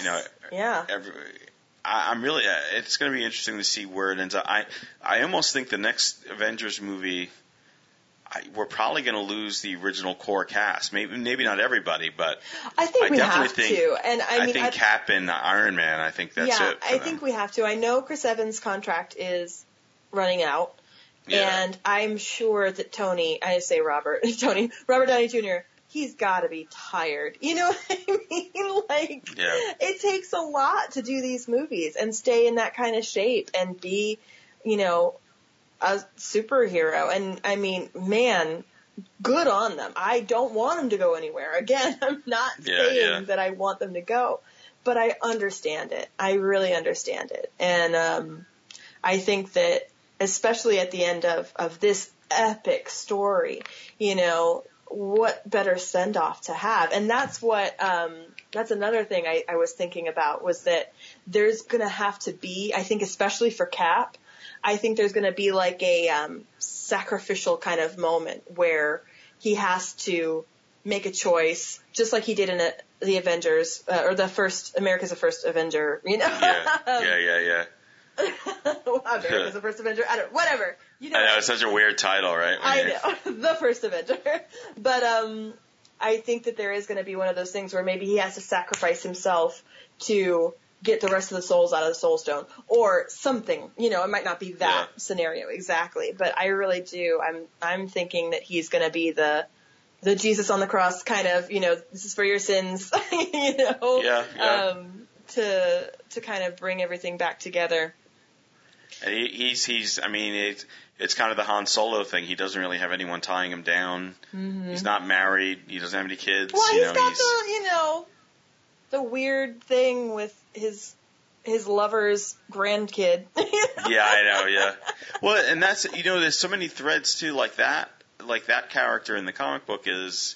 I'm really. It's going to be interesting to see where it ends up. I almost think the next Avengers movie, we're probably going to lose the original core cast. Maybe not everybody, but I think we definitely have think, to. And I think Cap and Iron Man. I think that's it. I think we have to. I know Chris Evans' contract is running out, and I'm sure that Robert Downey Jr. He's got to be tired. You know what I mean? It takes a lot to do these movies and stay in that kind of shape and be, a superhero. And I mean, man, good on them. I don't want them to go anywhere. Again, I'm not saying that I want them to go, but I understand it. I really understand it. And, I think that especially at the end of this epic story, what better send-off to have? And that's what, that's another thing I was thinking about, was that there's going to have to be, I think especially for Cap, I think there's going to be like a sacrificial kind of moment where he has to make a choice, just like he did in the Avengers, or America's the First Avenger, Yeah. America's the First Avenger, whatever. I know, it's such a weird title, right? I know, the First Avenger. But I think that there is going to be one of those things where maybe he has to sacrifice himself to get the rest of the souls out of the Soul Stone, or something. It might not be that scenario exactly, but I really do. I'm thinking that he's going to be the Jesus on the cross kind of. This is for your sins. To kind of bring everything back together. And it's kind of the Han Solo thing. He doesn't really have anyone tying him down. Mm-hmm. He's not married. He doesn't have any kids. Well, he's got the weird thing with his lover's grandkid. Yeah, I know. Yeah. Well, and that's there's so many threads too, like that. Like that character in the comic book is,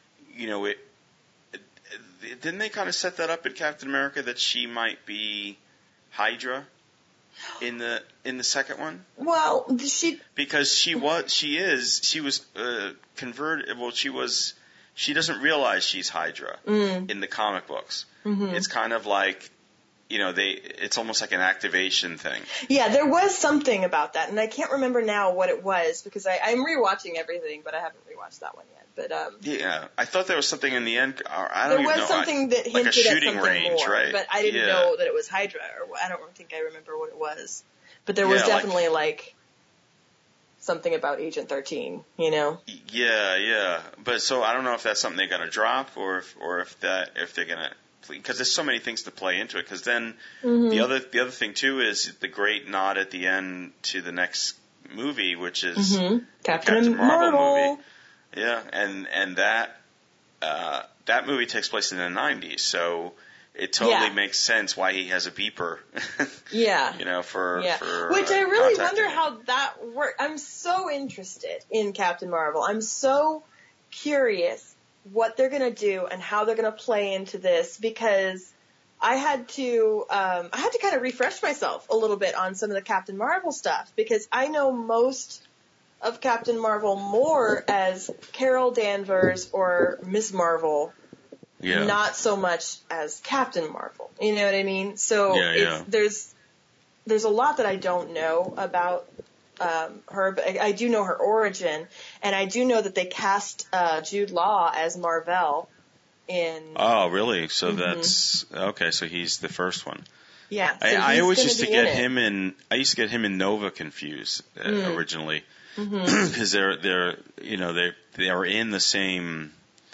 didn't they kind of set that up in Captain America that she might be Hydra in the second one? Well, because she was converted. Well, she doesn't realize she's Hydra in the comic books. Mm-hmm. It's kind of like, it's almost like an activation thing. Yeah, there was something about that, and I can't remember now what it was, because I'm rewatching everything, but I haven't rewatched that one yet. But I thought there was something in the end. I don't even know. There was something that hinted like a shooting at something range, more, right? But I didn't know that it was Hydra, or I don't think I remember what it was. But there was definitely like something about Agent 13, Yeah. But so I don't know if that's something they're gonna drop, or if they're gonna, because there's so many things to play into it. Because then the other thing too is the great nod at the end to the next movie, which is Captain Marvel movie. Yeah, and that movie takes place in the 90s, so it totally makes sense why he has a beeper. For which I really wonder how that works. I'm so interested in Captain Marvel. I'm so curious what they're going to do and how they're going to play into this, because I had to kind of refresh myself a little bit on some of the Captain Marvel stuff, because I know most of Captain Marvel more as Carol Danvers or Miss Marvel, not so much as Captain Marvel. You know what I mean? So there's a lot that I don't know about her, but I do know her origin, and I do know that they cast Jude Law as Mar-Vell in. Oh, really? So that's okay. So he's the first one. Yeah. So I always used to get him in. I used to get him and Nova confused originally, because they're in the same.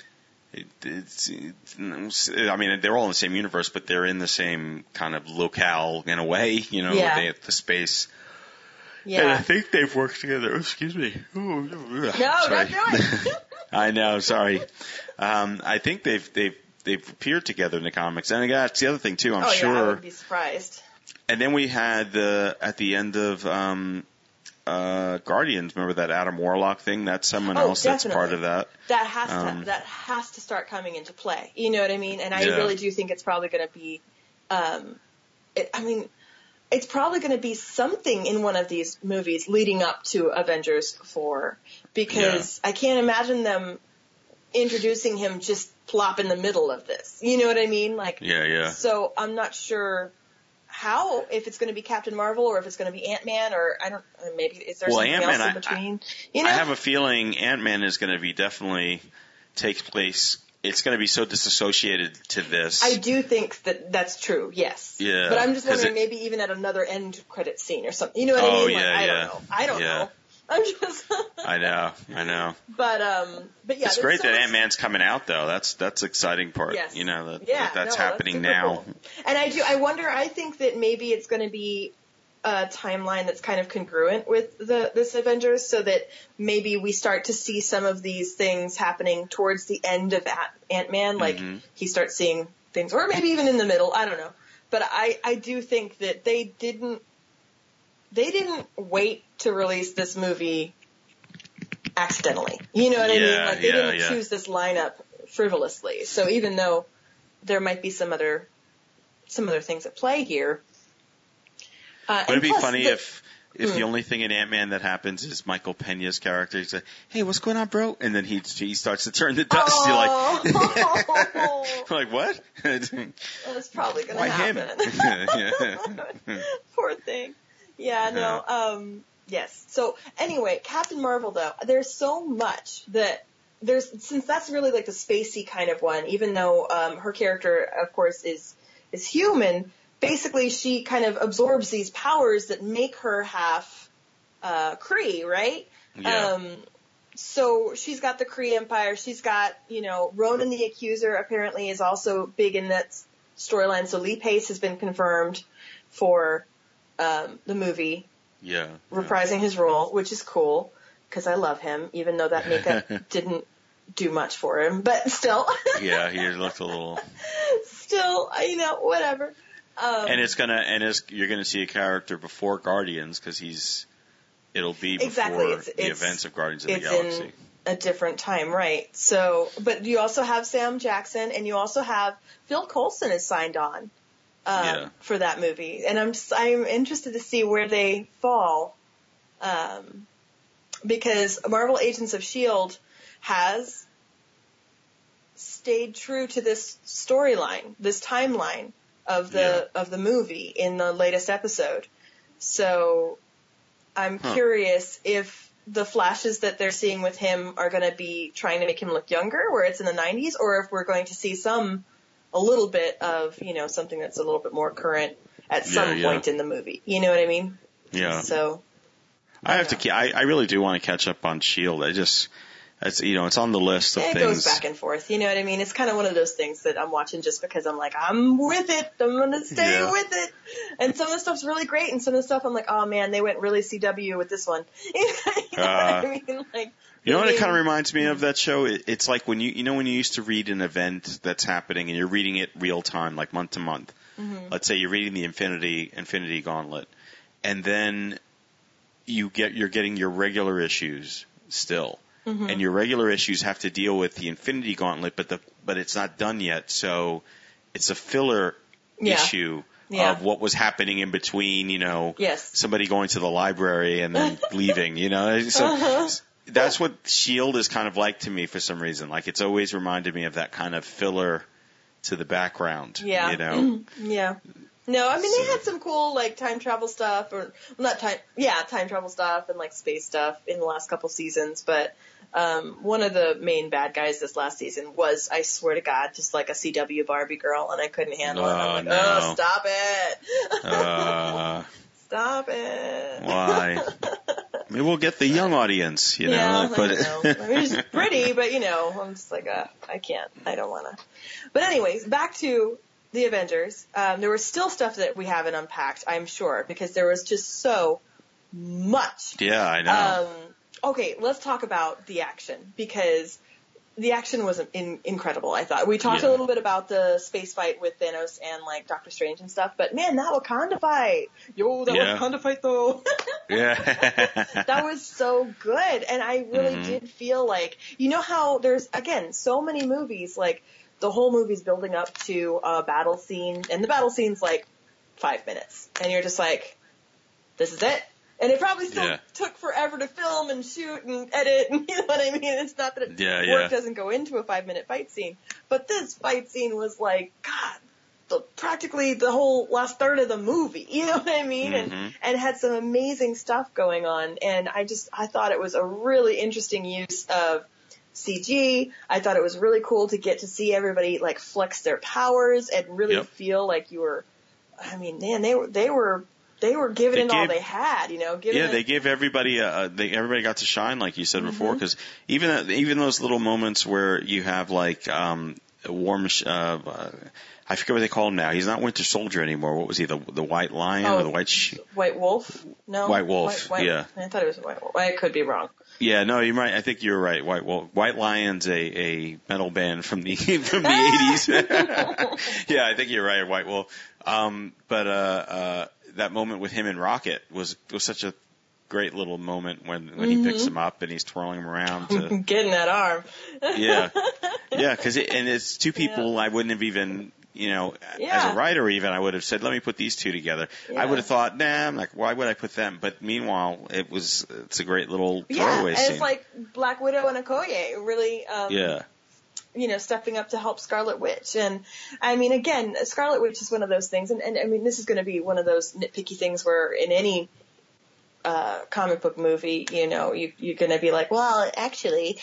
I mean, they're all in the same universe, but they're in the same kind of locale in a way. You know, they have the space. Yeah. And I think they've worked together. Excuse me. No, don't do it. I know. Sorry. I think they've appeared together in the comics, and that's the other thing too. I'm sure. Yeah, I wouldn't be surprised. And then we had at the end of Guardians. Remember that Adam Warlock thing? That's someone else definitely. that's part of that. That has to start coming into play. You know what I mean? And I really do think it's probably going to be. It's probably going to be something in one of these movies leading up to Avengers 4, because I can't imagine them introducing him just plop in the middle of this. You know what I mean? So I'm not sure how, if it's going to be Captain Marvel or if it's going to be Ant-Man, or maybe is there something else in between? I have a feeling Ant-Man is going to be definitely takes place. It's going to be so disassociated to this. I do think that's true, yes. Yeah. But I'm just wondering, maybe even at another end credit scene or something. You know what I mean? I don't know. I'm just. I know. But yeah. It's great that Ant-Man's coming out, though. That's the exciting part. Yes. You know, that's happening that's now. Cool. And I think that maybe it's going to be a timeline that's kind of congruent with this Avengers, so that maybe we start to see some of these things happening towards the end of Ant-Man, like he starts seeing things, or maybe even in the middle, I don't know. But I do think that they didn't wait to release this movie accidentally. You know what I mean? Like, they didn't choose this lineup frivolously. So even though there might be some other things at play here, would it be funny if the only thing in Ant-Man that happens is Michael Peña's character, he's like, "Hey, what's going on, bro?" And then he starts to turn to dust. Oh. You're like, what? That's probably going to happen. Poor thing. Yeah, no. Yes. So anyway, Captain Marvel, though, there's so much that since that's really like the spacey kind of one, even though her character, of course, is human. Basically, she kind of absorbs these powers that make her half Kree, right? Yeah. So she's got the Kree Empire. She's got, Ronan the Accuser apparently is also big in that storyline. So Lee Pace has been confirmed for the movie. Yeah. Reprising his role, which is cool because I love him, even though that makeup didn't do much for him. But still. Yeah, he looked a little. Still, whatever. You're gonna see a character before Guardians because it'll be before the events of Guardians of the Galaxy. In a different time, right? So, but you also have Sam Jackson, and you also have Phil Coulson is signed on for that movie, and I'm interested to see where they fall, because Marvel Agents of S.H.I.E.L.D. has stayed true to this storyline, this timeline of the movie in the latest episode. So I'm curious if the flashes that they're seeing with him are going to be trying to make him look younger, where it's in the 90s, or if we're going to see a little bit of, something that's a little bit more current at some point in the movie. You know what I mean? Yeah. So I really do want to catch up on S.H.I.E.L.D. It's on the list of things. It goes back and forth. You know what I mean? It's kind of one of those things that I'm watching just because I'm like, I'm with it. I'm going to stay with it. And some of the stuff's really great, and some of the stuff I'm like, oh man, they went really CW with this one. You know what I mean? Like, you know what it kind of reminds me of, that show? It's like when you used to read an event that's happening and you're reading it real time, like month to month. Mm-hmm. Let's say you're reading the Infinity Gauntlet, and then you're getting your regular issues still. Mm-hmm. And your regular issues have to deal with the Infinity Gauntlet, but it's not done yet, so it's a filler issue of what was happening in between, Yes. somebody going to the library and then leaving, So that's what S.H.I.E.L.D. is kind of like to me for some reason. Like, it's always reminded me of that kind of filler to the background, Yeah. Yeah. No, I mean, they had some cool, like, time travel stuff, time travel stuff and, like, space stuff in the last couple seasons, but one of the main bad guys this last season was, I swear to God, just like a CW Barbie girl, and I couldn't handle it. I'm like, oh, stop it. Stop it. Why? Maybe we'll get the young audience, Yeah, but I know. I mean, she's pretty, but, I'm just like, I can't. I don't want to. But anyways, back to the Avengers. There was still stuff that we haven't unpacked, I'm sure, because there was just so much. Yeah, I know. Okay, let's talk about the action, because the action was incredible, I thought. We talked a little bit about the space fight with Thanos and, like, Doctor Strange and stuff, but, man, that Wakanda fight. Wakanda fight, though. Yeah. That was so good, and I really did feel like, how there's, again, so many movies, like, the whole movie's building up to a battle scene, and the battle scene's, like, 5 minutes, and you're just like, this is it. And it probably still took forever to film and shoot and edit, and you know what I mean? It's not that work doesn't go into a 5-minute fight scene. But this fight scene was like, God, practically the whole last third of the movie, you know what I mean? And had some amazing stuff going on. And I thought it was a really interesting use of CG. I thought it was really cool to get to see everybody, like, flex their powers and really feel like you were, I mean, man, they were giving all they had, They gave everybody, everybody got to shine, like you said before, because even those little moments where you have, like, I forget what they call him now. He's not Winter Soldier anymore. What was he? The White Lion or the White Wolf? No. White Wolf. Yeah. I thought it was White Wolf. I could be wrong. Yeah, no, you might. I think you're right. White Wolf. White Lion's a metal band from the 80s. Yeah, I think you're right. White Wolf. That moment with him and Rocket was such a great little moment when he picks him up and he's twirling him around to get in that arm. Yeah, because it's two people I wouldn't have even, as a writer even, I would have said, let me put these two together. I would have thought, I'm like, why would I put them? But meanwhile, it's a great little throwaway scene. And it's like Black Widow and Okoye really, stepping up to help Scarlet Witch. And, I mean, again, Scarlet Witch is one of those things, and I mean, this is going to be one of those nitpicky things where in any comic book movie, you're going to be like, well, actually,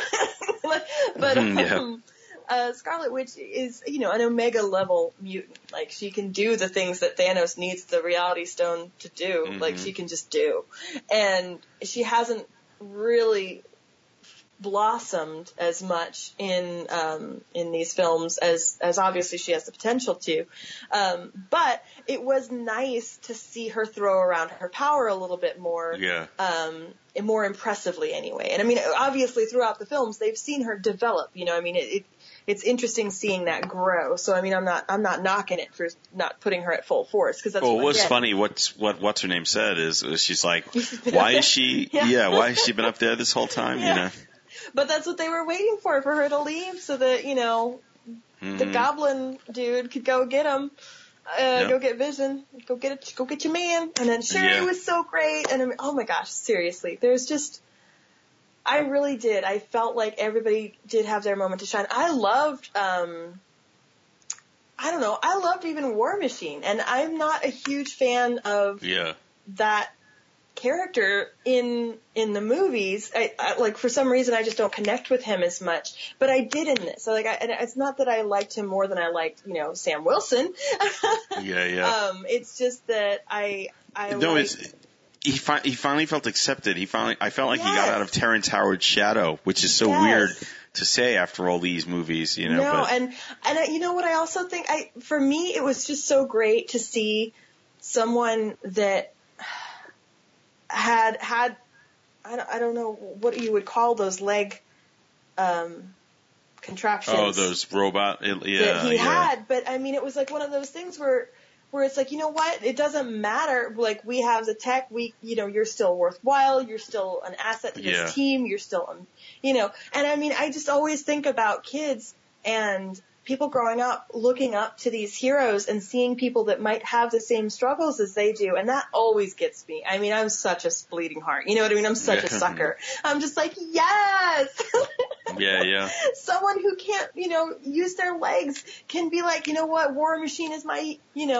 but Scarlet Witch is, an Omega level mutant. Like, she can do the things that Thanos needs the Reality Stone to do. Like, she can just do. And she hasn't really blossomed as much in these films as obviously she has the potential to. But it was nice to see her throw around her power a little bit more. Yeah. And more impressively anyway. And I mean, obviously throughout the films, they've seen her develop, I mean, it's interesting seeing that grow. So I mean, I'm not knocking it for not putting her at full force, because that's what was funny. What's her name said is she's like, why is she? Why has she been up there this whole time? But that's what they were waiting for her to leave, so that the Goblin dude could go get him, go get Vision, go get your man. And then Shuri was so great, and I mean, oh my gosh, seriously, there's just. I really did. I felt like everybody did have their moment to shine. I loved, I loved even War Machine, and I'm not a huge fan of that character in the movies. I like, for some reason, I just don't connect with him as much, but I did in this. So, like, and it's not that I liked him more than I liked, Sam Wilson. It's just that He finally felt accepted. I felt like he got out of Terrence Howard's shadow, which is so weird to say after all these movies, No, and you know what I also think? For me, it was just so great to see someone that had I don't know what you would call those leg contraptions. Oh, those robot, that he had. But I mean, it was like one of those things where it's like, you know what? It doesn't matter. Like, we have the tech. You're still worthwhile. You're still an asset to this team. You're still, and I mean, I just always think about kids and people growing up looking up to these heroes and seeing people that might have the same struggles as they do. And that always gets me. I mean, I'm such a bleeding heart. You know what I mean? I'm such a sucker. I'm just like, yes. Yeah. Someone who can't, use their legs can be like, you know what, War Machine is my,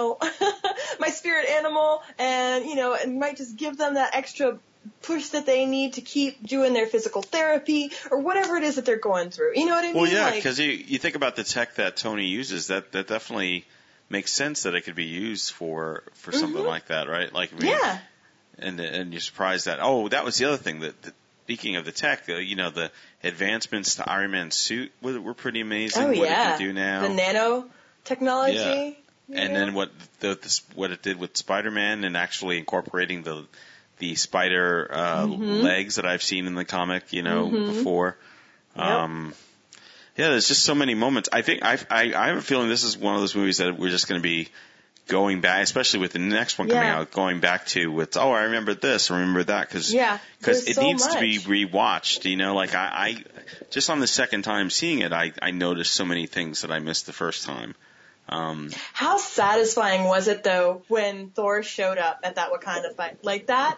my spirit animal, and, it might just give them that extra push that they need to keep doing their physical therapy or whatever it is that they're going through. You know what I mean? Well, yeah, because you think about the tech that Tony uses, that definitely makes sense that it could be used for something like that, right? Like, yeah. And you're surprised that, that was the other thing that speaking of the tech, the advancements to Iron Man's suit were pretty amazing. What it can do now, the nanotechnology, and then what it did with Spider-Man and actually incorporating the spider legs that I've seen in the comic, before. Yep. There's just so many moments. I think I have a feeling this is one of those movies that we're just going to be going back, especially with the next one coming out, going back to with, I remember this, I remember that, because it needs to be rewatched. Like I just on the second time seeing it, I noticed so many things that I missed the first time. How satisfying was it though when Thor showed up at that Wakanda fight like that?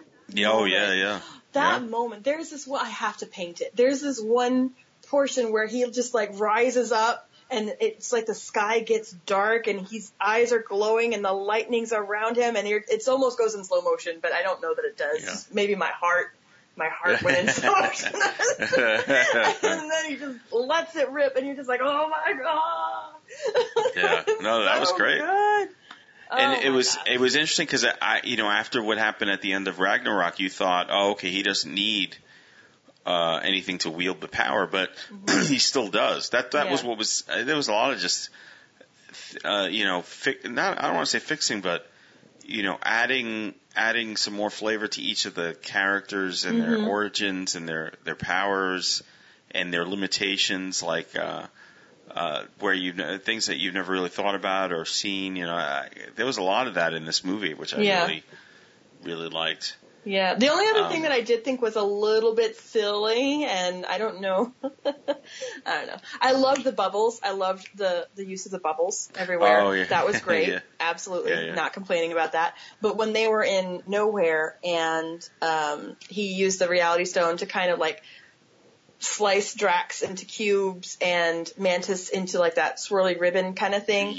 That moment. There's this one, I have to paint it. There's this one portion where he just like rises up and it's like the sky gets dark and his eyes are glowing and the lightning's around him and it almost goes in slow motion, but I don't know that it does. Yeah. Maybe my heart went in slow motion. And then he just lets it rip and you're just like, oh my God. Yeah. No, that was great. Good. And it was interesting because after what happened at the end of Ragnarok, you thought, he doesn't need anything to wield the power, but he still does. That was what was. There was a lot of just, I don't want to say fixing, but adding some more flavor to each of the characters and their origins and their powers and their limitations, like. Where things that you've never really thought about or seen, there was a lot of that in this movie, which I really, really liked. Yeah. The only other thing that I did think was a little bit silly, and I don't know. I loved the bubbles. I loved the use of the bubbles everywhere. Oh, yeah. That was great. Absolutely. Not complaining about that. But when they were in Nowhere and, he used the Reality Stone to kind of like, slice Drax into cubes and Mantis into like that swirly ribbon kind of thing.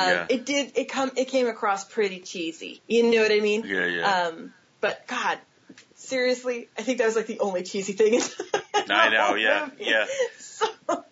It came across pretty cheesy. You know what I mean? Yeah. But God, seriously, I think that was like the only cheesy thing. I know, yeah. So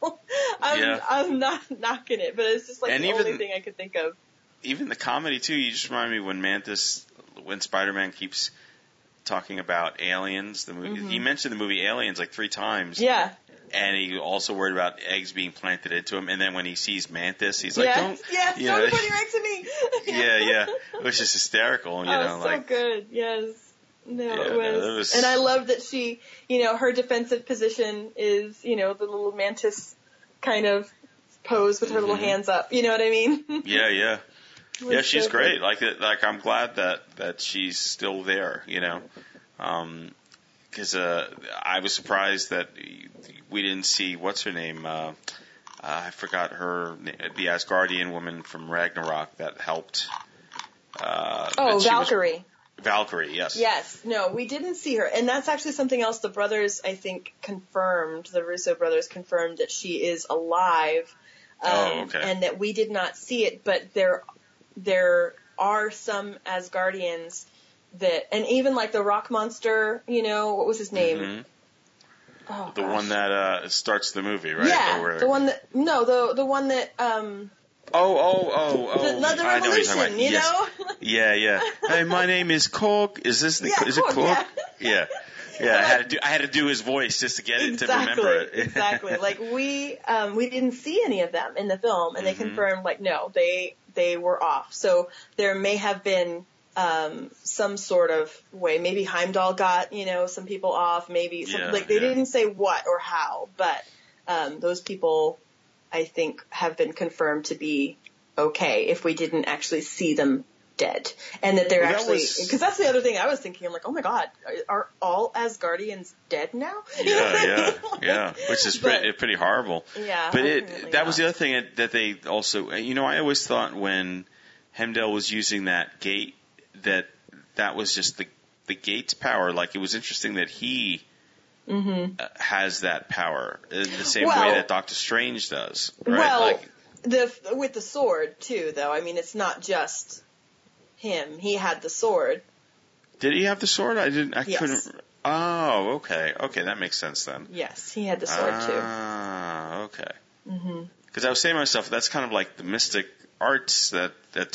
I'm not knocking it, but it's just like the only thing I could think of. Even the comedy too. You just remind me when Spider-Man keeps talking about Aliens, the movie. He mentioned the movie Aliens like 3 times. Yeah. And he also worried about eggs being planted into him. And then when he sees Mantis, he's like, don't put your eggs in me. Yeah. It was just hysterical, so good. Yes. No, it was. And I love that she, her defensive position is, the little Mantis kind of pose with her little hands up. You know what I mean? Yeah. Yeah, she's great. Like I'm glad that she's still there, because I was surprised that we didn't see what's her name. I forgot her, the Asgardian woman from Ragnarok that helped. Valkyrie. Valkyrie, yes. Yes, no, we didn't see her, and that's actually something else. The brothers, I think, confirmed. The Russo brothers confirmed that she is alive. Okay. And that we did not see it, but there are some Asgardians that, and even like the rock monster, what was his name? Mm-hmm. Oh, the one that starts the movie, right? Yeah, the one that the one that the Revolution, I know what you're talking about. you know? Yeah. Hey, my name is Korg. Is this is it Korg? Yeah. I had to do his voice just to get it to remember it. Exactly. Like we didn't see any of them in the film, and they confirmed no, they were off. So there may have been some sort of way. Maybe Heimdall got some people off. Maybe they didn't say what or how, but those people I think have been confirmed to be okay if we didn't actually see them dead, and that they're Well, that actually, was- because that's the other thing I was thinking. I'm like, oh my god, are all Asgardians dead now? Yeah, which is pretty horrible. Yeah, But ultimately, that was yeah. the other thing that they also, I always thought when Heimdall was using that gate that was just the gate's power. Like, it was interesting that he has that power in the same way that Doctor Strange does, right? Well, with the sword too, though. I mean, it's not just him. He had the sword. Did he have the sword? Yes. Couldn't. Oh, okay. Okay, that makes sense then. Yes, he had the sword too. Ah, okay. Because I was saying to myself, that's kind of like the mystic arts that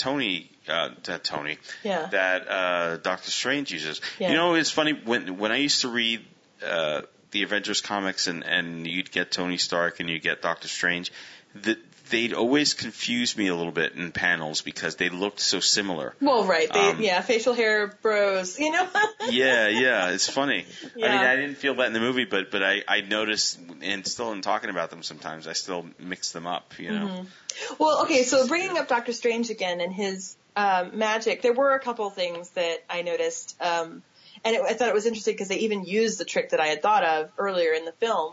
Doctor Strange uses. Yeah. It's funny when I used to read the Avengers comics and you'd get Tony Stark and you'd get Doctor Strange, they'd always confuse me a little bit in panels because they looked so similar. Well, right. Facial hair bros, Yeah, it's funny. Yeah. I mean, I didn't feel that in the movie, but I noticed, and still in talking about them sometimes, I still mix them up, Well, okay, so bringing up Doctor Strange again and his magic, there were a couple things that I noticed, and I thought it was interesting because they even used the trick that I had thought of earlier in the film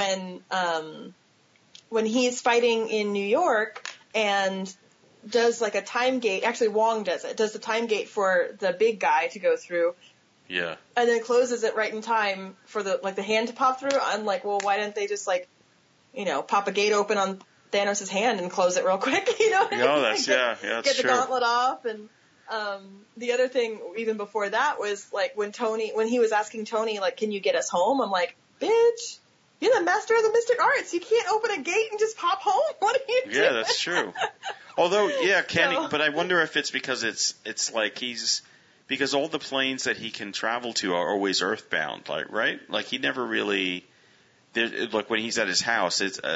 when he's fighting in New York and does like a time gate. Actually, Wong does the time gate for the big guy to go through. Yeah. And then closes it right in time for the hand to pop through. I'm like, well, why didn't they just pop a gate open on Thanos' hand and close it real quick? That's Get true. the gauntlet off. And the other thing, even before that, was like when he was asking Tony, like, can you get us home? I'm like, bitch, you're the master of the mystic arts. You can't open a gate and just pop home. What are you doing? Yeah, that's true. Although, but I wonder if it's because it's like because all the planes that he can travel to are always earthbound, like, right? Like, he never really, like, when he's at his house,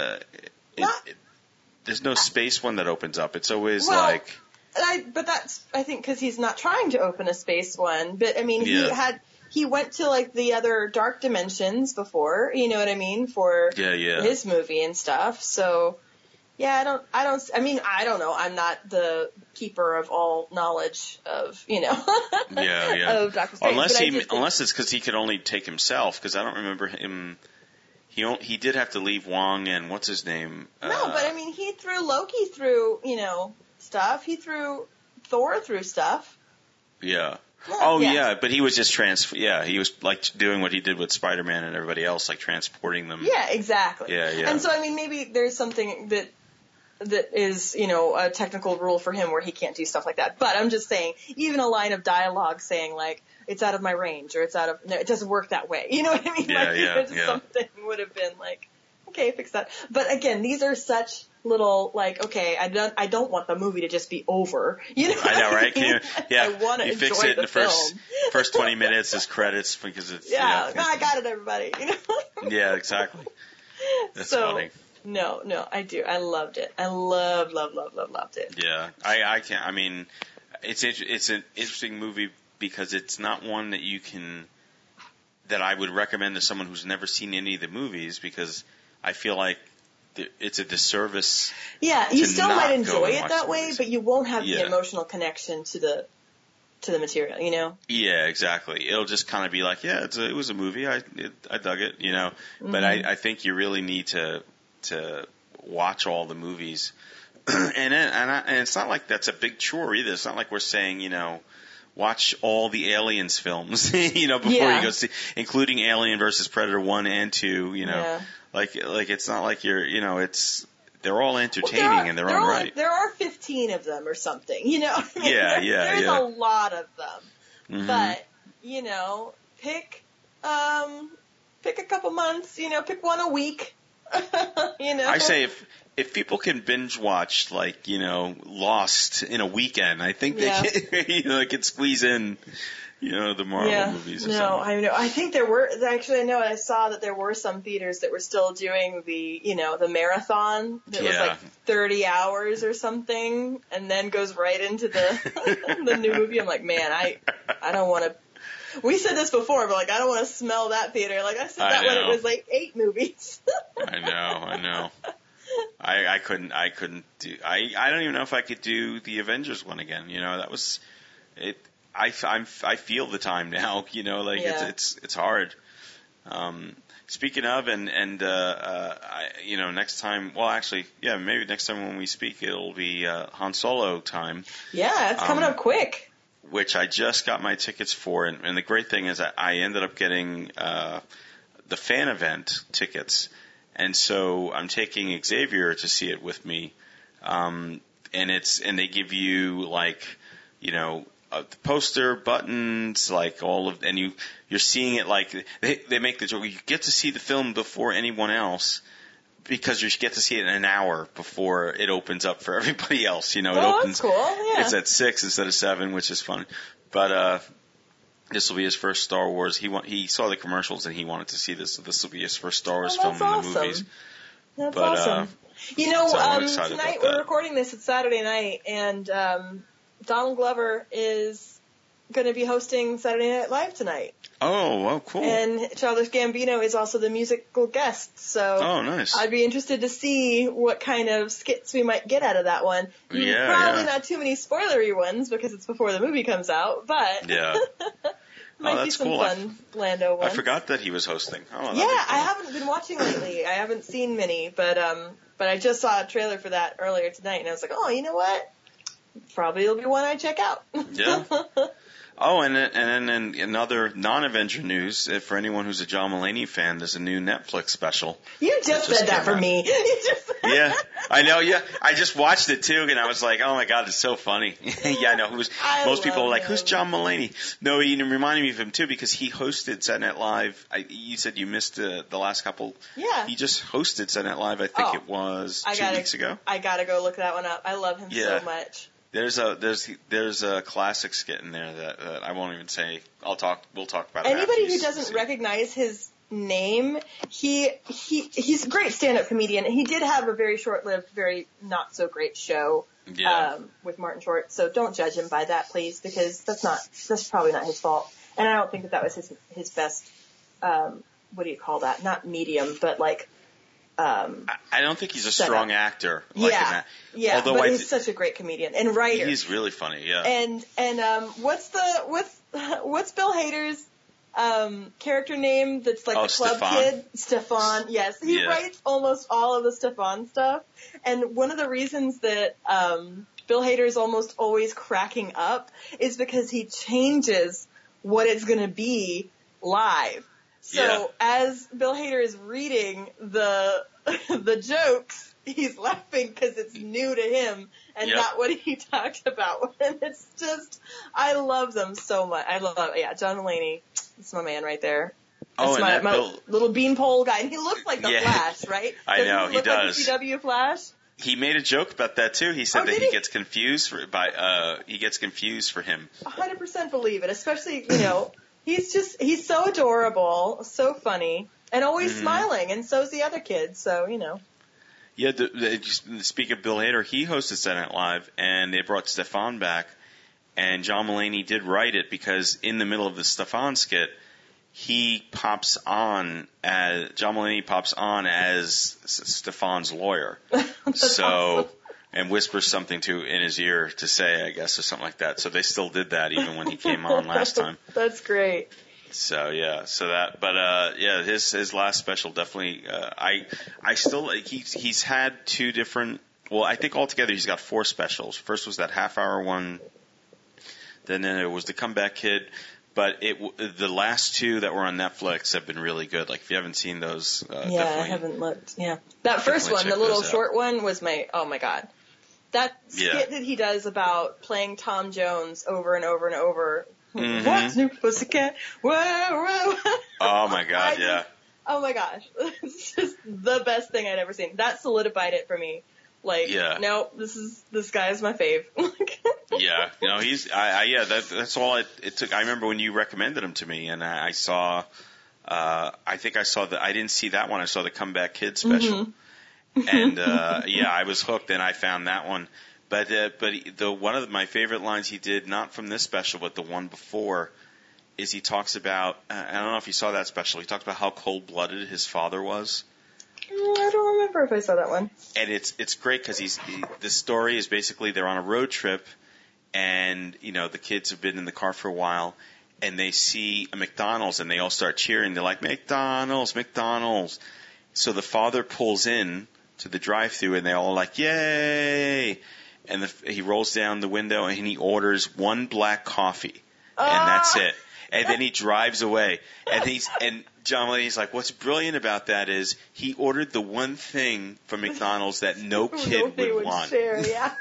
there's no space one that opens up. It's always but that's, I think, because he's not trying to open a space one. But I mean, he went to like the other dark dimensions before, you know what I mean, for his movie and stuff. So yeah, I don't know. I'm not the keeper of all knowledge of, of Doctor Strange. Unless it's because he could only take himself, because I don't remember him. He did have to leave Wong and what's his name? No, but I mean, he threw Loki through, stuff. He threw Thor through stuff. Yeah. Yeah. But he was just he was like doing what he did with Spider-Man and everybody else, like transporting them. Yeah, exactly. Yeah. And so, I mean, maybe there's something that is, a technical rule for him where he can't do stuff like that. But I'm just saying, even a line of dialogue saying, like, it's out of my range, or it doesn't work that way. You know what I mean? Something would have been like, okay, fix that. But again, these are such little, like, okay, I don't want the movie to just be over. You know? I know, right? I want to enjoy fix it in the film. first 20 minutes as credits because it's no, I got it, everybody. Yeah, exactly. That's funny. No, I do. I loved it. I loved it. Yeah, I can't. I mean, it's an interesting movie because it's not one that I would recommend to someone who's never seen any of the movies, because I feel like it's a disservice. Yeah, you still might enjoy it that way, movies. but you won't have the emotional connection to the material, Yeah, exactly. It'll just kind of be like, it was a movie. I dug it, Mm-hmm. But I think you really need to watch all the movies, and it's not like that's a big chore either. It's not like we're saying, watch all the Aliens films, before you go see, including Alien versus Predator 1 and 2, like it's not like you're, they're all entertaining in their own right. There are 15 of them or something, There's a lot of them, Mm-hmm. but, pick a couple months, pick one a week, I say if people can binge watch, like, Lost in a weekend, I think they can squeeze in, the Marvel movies or something. No, I know. I think there were, actually, I know I saw that there were some theaters that were still doing the, the marathon that was like 30 hours or something, and then goes right into the, the new movie. I'm like, man, I don't want to. We said this before, but like, I don't want to smell that theater. Like, I said that when it was like 8 movies. I know. I couldn't do. I don't even know if I could do the Avengers one again. That was it. I feel the time now. Yeah. It's hard. Speaking of, and next time. Well, actually, yeah, maybe next time when we speak, it'll be Han Solo time. Yeah, it's coming up quick. Which I just got my tickets for, and the great thing is that I ended up getting the fan event tickets, and so I'm taking Xavier to see it with me, and they give you the poster, buttons, and you're seeing it they make the joke. You get to see the film before anyone else because you get to see it in an hour before it opens up for everybody else. It opens. That's cool. Yeah. It's at 6 instead of 7, which is fun. But this will be his first Star Wars. He saw the commercials and he wanted to see this. So this will be his first Star Wars film in the movies. That's awesome. So tonight we're recording this. It's Saturday night, and Donald Glover is going to be hosting Saturday Night Live tonight. Oh, cool. And Childish Gambino is also the musical guest. So nice. I'd be interested to see what kind of skits we might get out of that one. Probably not too many spoilery ones because it's before the movie comes out, but yeah. might be some cool. fun Lando ones. I forgot that he was hosting. I haven't been watching lately. I haven't seen many, but I just saw a trailer for that earlier tonight, and I was like, oh, you know what? Probably it'll be one I check out. Yeah. Oh, and then another non-Avenger news, for anyone who's a John Mulaney fan, there's a new Netflix special. You just said that for me. Yeah, I know, yeah. I just watched it too, and I was like, oh my god, it's so funny. Yeah, I know. Most people are like, who's John Mulaney? No, he reminded me of him too, because he hosted Saturday Night Live. You said you missed the last couple. Yeah. He just hosted Saturday Night Live, I think it was 2 weeks ago. I gotta go look that one up. I love him so much. There's a classic skit in there that I won't even say. We'll talk about it. Anybody who doesn't recognize his name, he's a great stand-up comedian. He did have a very short-lived, very not so great show with Martin Short. So don't judge him by that, please, because that's probably not his fault. And I don't think that was his best. What do you call that? Not medium, but like. I don't think he's a strong actor. In that. Yeah. Although but he's such a great comedian and writer. He's really funny. Yeah. And what's Bill Hader's character name? That's like the club Stefan. kid, Stefan. Yes, he writes almost all of the Stefan stuff. And one of the reasons that Bill Hader is almost always cracking up is because he changes what it's going to be live. So as Bill Hader is reading the jokes, he's laughing because it's new to him and not what he talked about. And it's just, I love them so much. I love, John Mulaney. That's my man right there. That's my little beanpole guy. And he looks like the Flash, right? I know, he does. Like the CW Flash? He made a joke about that too. He said that he gets confused for him. 100% believe it, especially, he's so adorable, so funny, and always smiling, and so's the other kids, so, Yeah, speak of Bill Hader, he hosted Saturday Night Live, and they brought Stefan back, and John Mulaney did write it because in the middle of the Stefan skit, John Mulaney pops on as Stefan's lawyer. Awesome. And whispers something in his ear to say, I guess, or something like that. So they still did that even when he came on last time. That's great. So his last special definitely, I still, he's had 2 different, well, I think altogether he's got 4 specials. First was that half-hour one, then it was the Comeback Kid, but the last 2 that were on Netflix have been really good. Like, if you haven't seen those, I haven't looked, That first one, the little short one, was oh my god. That skit that he does about playing Tom Jones over and over and over. What's new, pussycat? Whoa, whoa. Oh my god, oh my gosh. It's just the best thing I'd ever seen. That solidified it for me. Like, no, this guy is my fave. That's all it took. I remember when you recommended him to me, and I saw, I didn't see that one. I saw the Comeback Kid special. And, I was hooked and I found that one. But one of my favorite lines he did, not from this special, but the one before, is he talks about, I don't know if you saw that special, he talks about how cold-blooded his father was. I don't remember if I saw that one. And it's great because the story is basically they're on a road trip, and the kids have been in the car for a while, and they see a McDonald's and they all start cheering. They're like, McDonald's, McDonald's. So the father pulls in to the drive-thru and they're all like, yay! And he rolls down the window and he orders one black coffee, and that's it. And then he drives away. And John Mulaney's like, what's brilliant about that is he ordered the one thing from McDonald's that no kid would want. Share, yeah.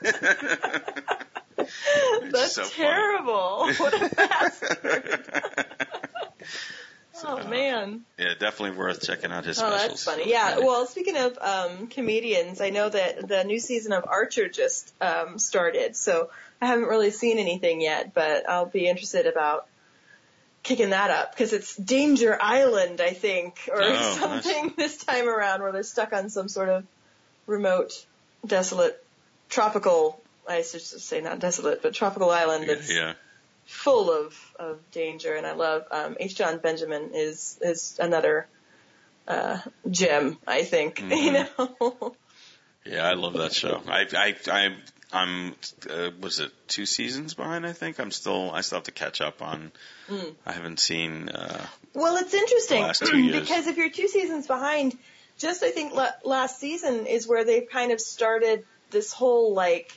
That's so terrible. What a bastard. Oh, man. Yeah, definitely worth checking out his specials. Oh, that's funny. Yeah, well, speaking of comedians, I know that the new season of Archer just started, so I haven't really seen anything yet, but I'll be interested about kicking that up, because it's Danger Island, I think, or something this time around, where they're stuck on some sort of remote, desolate, tropical, I should say not desolate, but tropical island that's full of danger. And I love H. John Benjamin is another gem, I think. Mm-hmm. Yeah, I love that show. I'm was it 2 seasons behind? I think I still have to catch up on. I haven't seen. Well, it's interesting the last 2 years. Because if you're 2 seasons behind, just I think last season is where they've kind of started this whole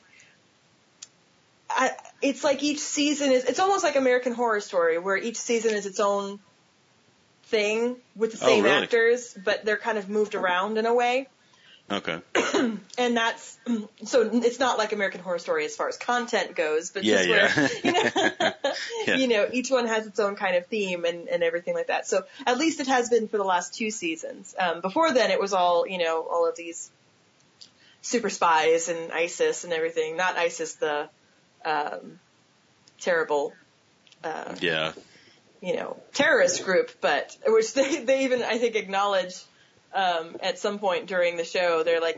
it's like each season it's almost like American Horror Story, where each season is its own thing with the same actors, but they're kind of moved around in a way. Okay. And that's, so it's not like American Horror Story as far as content goes, but where, each one has its own kind of theme and everything like that. So at least it has been for the last 2 seasons. Before then it was all, all of these super spies and ISIS and everything. Not ISIS, the, terrible, terrorist group, but, which they even, I think, acknowledge, at some point during the show, they're like,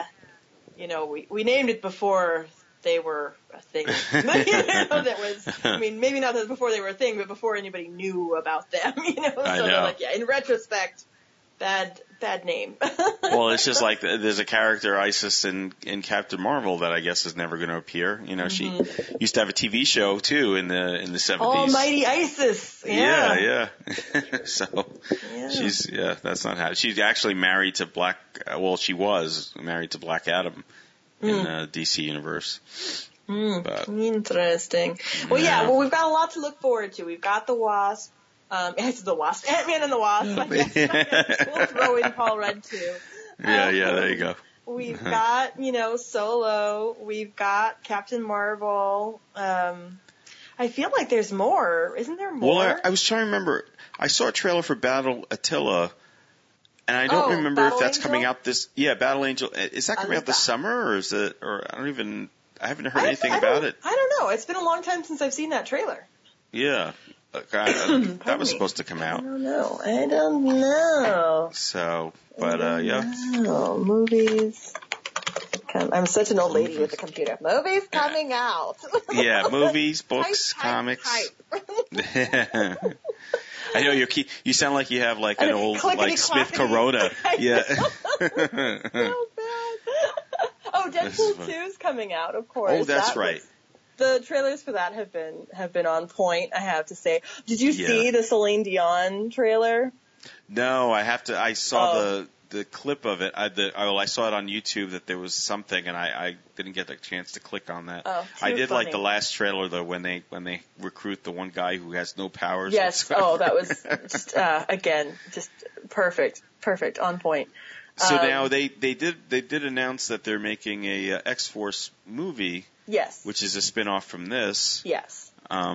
we named it before they were a thing. That was, maybe not that before they were a thing, but before anybody knew about them, So they're like, in retrospect, bad name. Well, it's just like there's a character, Isis, in Captain Marvel that I guess is never going to appear. She used to have a TV show too in the 70s. Almighty Isis. Yeah. So she's that's not how she's actually married to she was married to Black Adam in the DC universe. But, interesting. Well, we've got a lot to look forward to. We've got the Wasp. It's the Wasp. Ant-Man and the Wasp, I guess. We'll throw in Paul Rudd, too. There you go. We've got, Solo. We've got Captain Marvel. I feel like there's more. Isn't there more? Well, I was trying to remember. I saw a trailer for Battle Attila, and I don't remember if that's coming out this... Yeah, Battle Angel. Is that coming out this summer, or is it... Or I haven't heard anything about it. I don't know. It's been a long time since I've seen that trailer. Yeah. That was supposed to come out. I don't know. So, but, movies. I'm such an old lady with a computer. Movies coming out. Yeah, movies, books, comics. Type. I know you sound like you have like an old Smith Corona. Yeah. So bad. Oh, Deadpool 2 is coming out, of course. Oh, that's right. The trailers for that have been on point, I have to say. Did you see the Celine Dion trailer? No, I saw the clip of it. I saw it on YouTube that there was something, and I didn't get a chance to click on that. I did like the last trailer though, when they recruit the one guy who has no powers. Yes. That was just, again just perfect, on point. So now they did announce that they're making a X-Force movie. Yes. Which is a spin-off from this. Yes.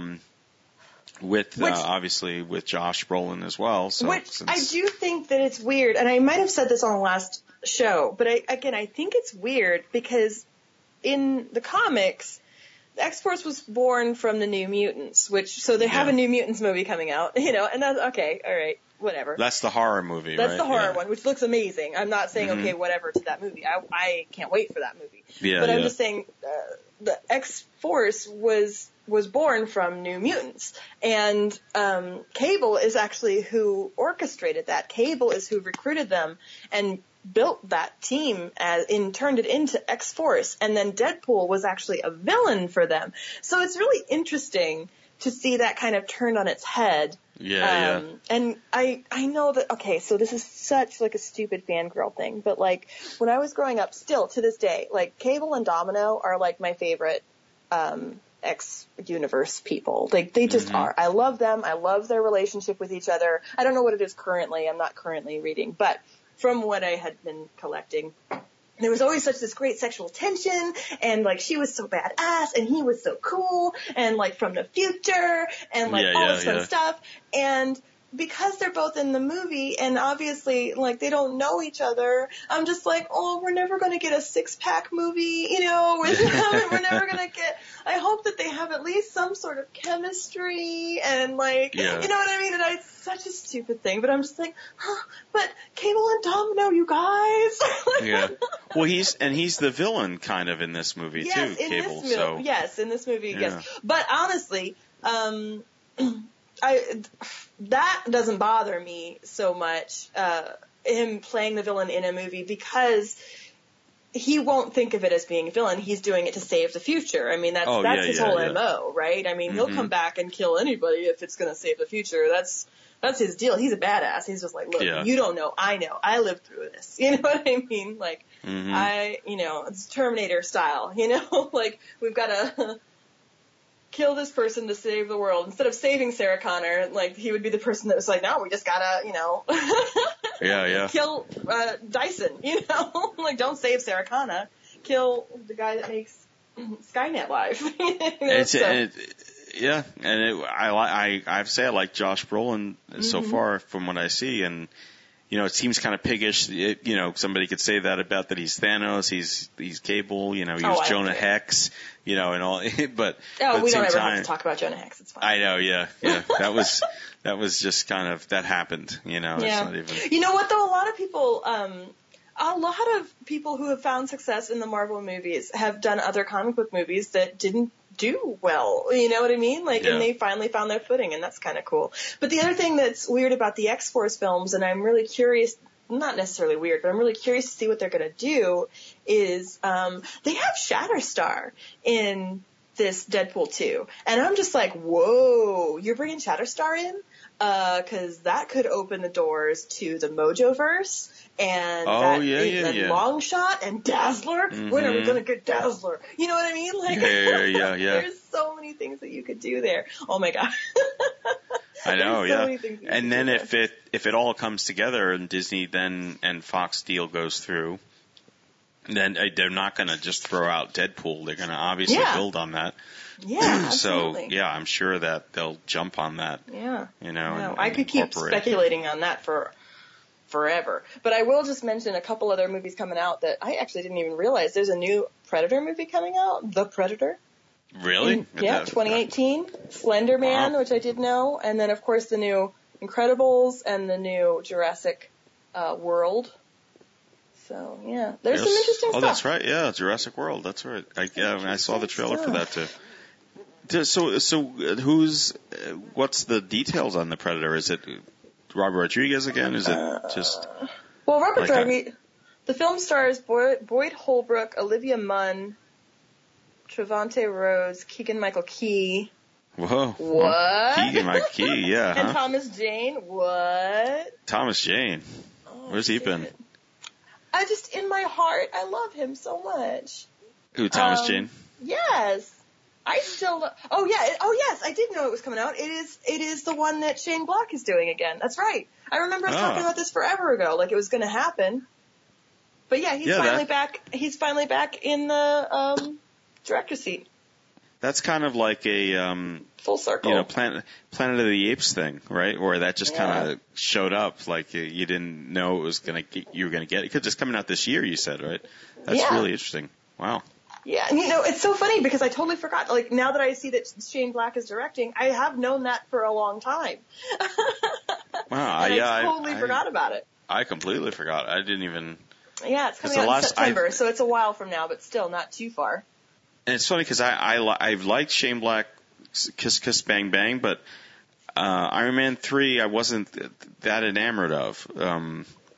Obviously with Josh Brolin as well. So I do think that it's weird, and I might have said this on the last show, but I think it's weird because in the comics, the X-Force was born from the New Mutants, so they have a New Mutants movie coming out, and that's okay, all right. Whatever. That's the horror movie, That's the horror one, which looks amazing. I'm not saying, okay, whatever to that movie. I can't wait for that movie. Yeah, but I'm just saying the X-Force was born from New Mutants. And Cable is actually who orchestrated that. Cable is who recruited them and built that team turned it into X-Force, and then Deadpool was actually a villain for them. So it's really interesting to see that kind of turned on its head. Yeah. And I know that, okay, so this is such like a stupid fangirl thing, but like when I was growing up, still to this day, like Cable and Domino are like my favorite, X-Universe people. Like they just are. I love them. I love their relationship with each other. I don't know what it is currently. I'm not currently reading, but from what I had been collecting, there was always such this great sexual tension, and like she was so badass, and he was so cool, and like from the future, and like all this fun stuff. And because they're both in the movie, and obviously like they don't know each other, I'm just like, oh, we're never gonna get a 6-pack movie, you know? We're never gonna get. I hope that they have at least some sort of chemistry, and like, you know what I mean? And it's such a stupid thing, but I'm just like, but Cable and Domino, you guys. Yeah. Well, he's the villain kind of in this movie too, Cable. Yes, in this movie, yes. But honestly, that doesn't bother me so much, him playing the villain in a movie, because he won't think of it as being a villain. He's doing it to save the future. I mean, that's his whole MO, right? I mean, he'll come back and kill anybody if it's going to save the future. That's his deal. He's a badass. He's just like, look, you don't know. I know. I lived through this. You know what I mean? Like, it's Terminator style, you know? Like, we've got to kill this person to save the world. Instead of saving Sarah Connor, like, he would be the person that was like, no, we just gotta, you know, kill Dyson, you know? Like, don't save Sarah Connor. Kill the guy that makes Skynet live. I have to say I like Josh Brolin so far from what I see, and you know, it seems kind of piggish. Somebody could say that about that he's Thanos, he's Cable, you know, he was Jonah Hex, you know, and all, but we don't ever have to talk about Jonah Hex. It's fine. I know, yeah. That was just kind of, that happened, you know. Yeah. It's not even. You know what though? A lot of people who have found success in the Marvel movies have done other comic book movies that didn't do well, you know what I mean? Like, and they finally found their footing, and that's kind of cool. But the other thing that's weird about the X-Force films, and I'm really curious, not necessarily weird, but I'm really curious to see what they're going to do, is they have Shatterstar in this Deadpool 2. And I'm just like, whoa, you're bringing Shatterstar in? Cause that could open the doors to the Mojoverse and Longshot and Dazzler. When are we gonna get Dazzler? You know what I mean? Like, there's so many things that you could do there. Oh my god. I know, And then if it all comes together and Disney and Fox deal goes through, then they're not gonna just throw out Deadpool. They're gonna obviously build on that. Yeah, absolutely. So, I'm sure that they'll jump on that. Yeah. You know, and I could keep speculating on that for forever. But I will just mention a couple other movies coming out that I actually didn't even realize. There's a new Predator movie coming out, The Predator. Really? 2018. Slender Man, which I did know. And then, of course, the new Incredibles and the new Jurassic World. So, there's some interesting stuff. Oh, that's right. Yeah, Jurassic World. That's right. I saw the trailer for that, too. So what's the details on the Predator? Is it Robert Rodriguez again? Is it just? Well, Robert Rodriguez. The film stars Boyd Holbrook, Olivia Munn, Trevante Rhodes, Keegan-Michael Key. Whoa! What? Keegan-Michael Key, yeah. And Thomas Jane. What? Thomas Jane. Where's he been? In my heart, I love him so much. Who? Thomas Jane? Yes. I still. Oh yes, I did know it was coming out. It is the one that Shane Black is doing again. That's right. I remember us talking about this forever ago, like it was going to happen. But he's finally back. He's finally back in the director's seat. That's kind of like a full circle. You know, Planet of the Apes thing, right? Where that just kind of showed up, like you didn't know it was you were gonna get it. Because it's coming out this year, you said, right? That's really interesting. Wow. Yeah, and you know, it's so funny because I totally forgot. Like, now that I see that Shane Black is directing, I have known that for a long time. Wow, I totally forgot about it. I completely forgot. I didn't even. Yeah, it's coming out in September, so it's a while from now, but still not too far. And it's funny because I've liked Shane Black's Kiss Kiss Bang Bang, but Iron Man 3 I wasn't that enamored of.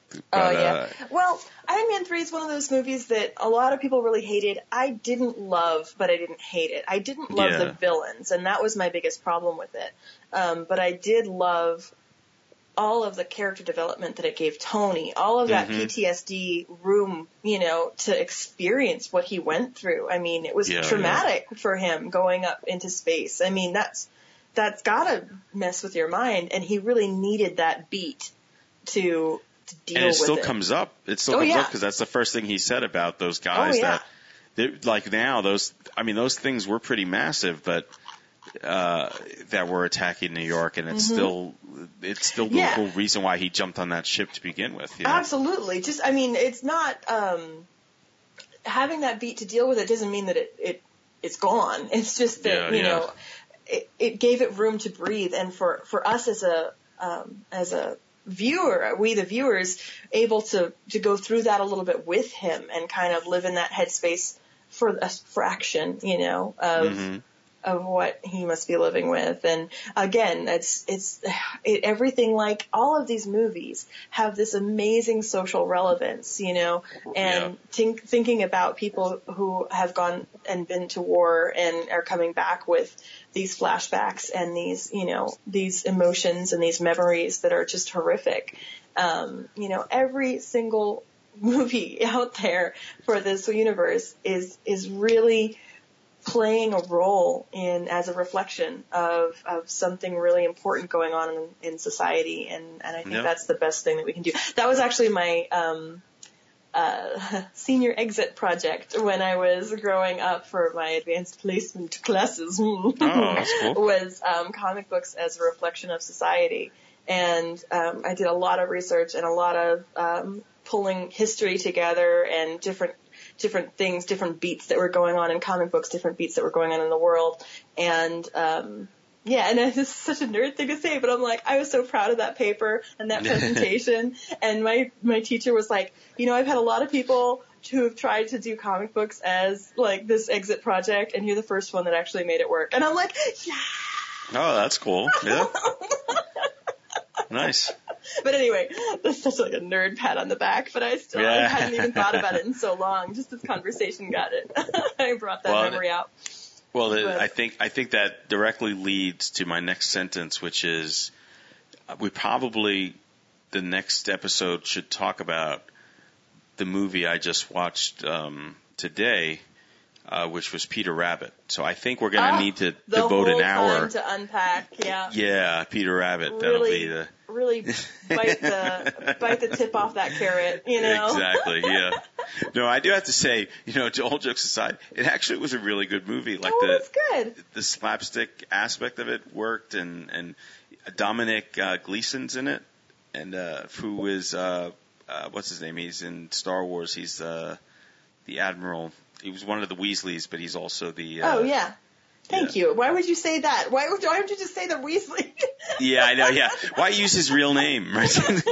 But, yeah. Well, Iron Man 3 is one of those movies that a lot of people really hated. I didn't love, but I didn't hate it. I didn't love the villains, and that was my biggest problem with it. But I did love all of the character development that it gave Tony, all of that PTSD room, to experience what he went through. I mean, it was traumatic for him going up into space. I mean, that's gotta mess with your mind, and he really needed that beat to deal with it. And it still comes up. It still comes up because that's the first thing he said about those guys that, like now, those things were pretty massive, but that were attacking New York, and it's still the whole reason why he jumped on that ship to begin with. Absolutely. It's not having that beat to deal with it doesn't mean that it's gone. It's just that it gave it room to breathe, and for us as a viewer, we the viewers, able to go through that a little bit with him and kind of live in that headspace for a fraction, of what he must be living with. And again, everything, like all of these movies have this amazing social relevance, and thinking about people who have gone and been to war and are coming back with these flashbacks and these emotions and these memories that are just horrific. Every single movie out there for this universe is really playing a role as a reflection of something really important going on in society, and I think that's the best thing that we can do. That was actually my senior exit project when I was growing up for my advanced placement classes. That's cool. Was comic books as a reflection of society, and I did a lot of research and a lot of pulling history together and different things, different beats that were going on in comic books, different beats that were going on in the world. And, and this is such a nerd thing to say, but I'm like, I was so proud of that paper and that presentation. And my teacher was like, I've had a lot of people who have tried to do comic books as like this exit project, and you're the first one that actually made it work. And I'm like, yeah. Oh, that's cool. Yeah. Nice. But anyway, that's such like a nerd pat on the back, but I hadn't even thought about it in so long. Just this conversation got it. I brought that memory out. Well, I think that directly leads to my next sentence, which is the next episode should talk about the movie I just watched today, which was Peter Rabbit. So I think we're going to need to devote an hour to unpack. Yeah. Yeah, Peter Rabbit. Really, that'll be really bite the tip off that carrot. Exactly. Yeah. No, I do have to say, all jokes aside, it actually was a really good movie. Like that's good. The slapstick aspect of it worked, and Dominic Gleeson's in it, and who is what's his name? He's in Star Wars. He's the Admiral. He was one of the Weasleys, but he's also the... Thank you. Why would you say that? Why would you just say the Weasley? Yeah, I know, yeah. Why use his real name? Right? One of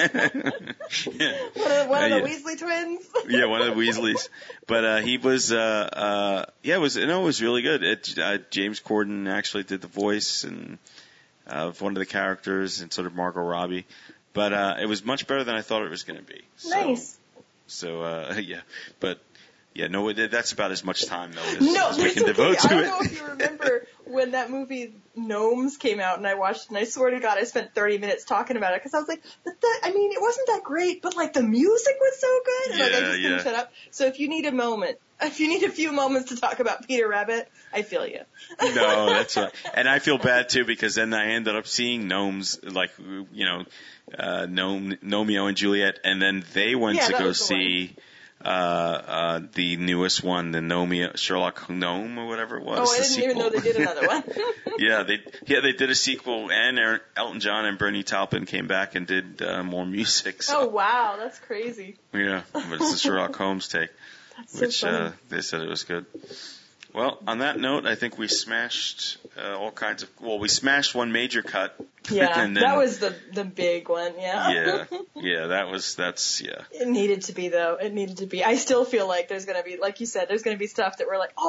the Weasley twins? Yeah, one of the Weasleys. But he was, it was really good. James Corden actually did the voice and of one of the characters, and sort of Margot Robbie. But it was much better than I thought it was going to be. Nice. So, but... Yeah, no, that's about as much time, though, as we can devote to it. I don't know if you remember when that movie Gnomes came out, and I watched it, and I swear to God, I spent 30 minutes talking about it, because I was like, it wasn't that great, but, like, the music was so good, and I just couldn't shut up. So if you need a few moments to talk about Peter Rabbit, I feel you. No, that's right. And I feel bad, too, because then I ended up seeing Gnomes, like, Gnomeo and Juliet, and then they went to go see... the newest one, the Sherlock Gnome or whatever it was. Oh, I didn't even know they did another one. they did a sequel, and Elton John and Bernie Taupin came back and did more music. So. Oh wow, that's crazy. Yeah, but it's the Sherlock Holmes take, which so they said it was good. Well, on that note, I think we smashed all kinds of... Well, we smashed one major cut. Yeah, and then, that was the big one, yeah. That's. It needed to be, though. It needed to be. I still feel like there's going to be, like you said, there's going to be stuff that we're like, oh,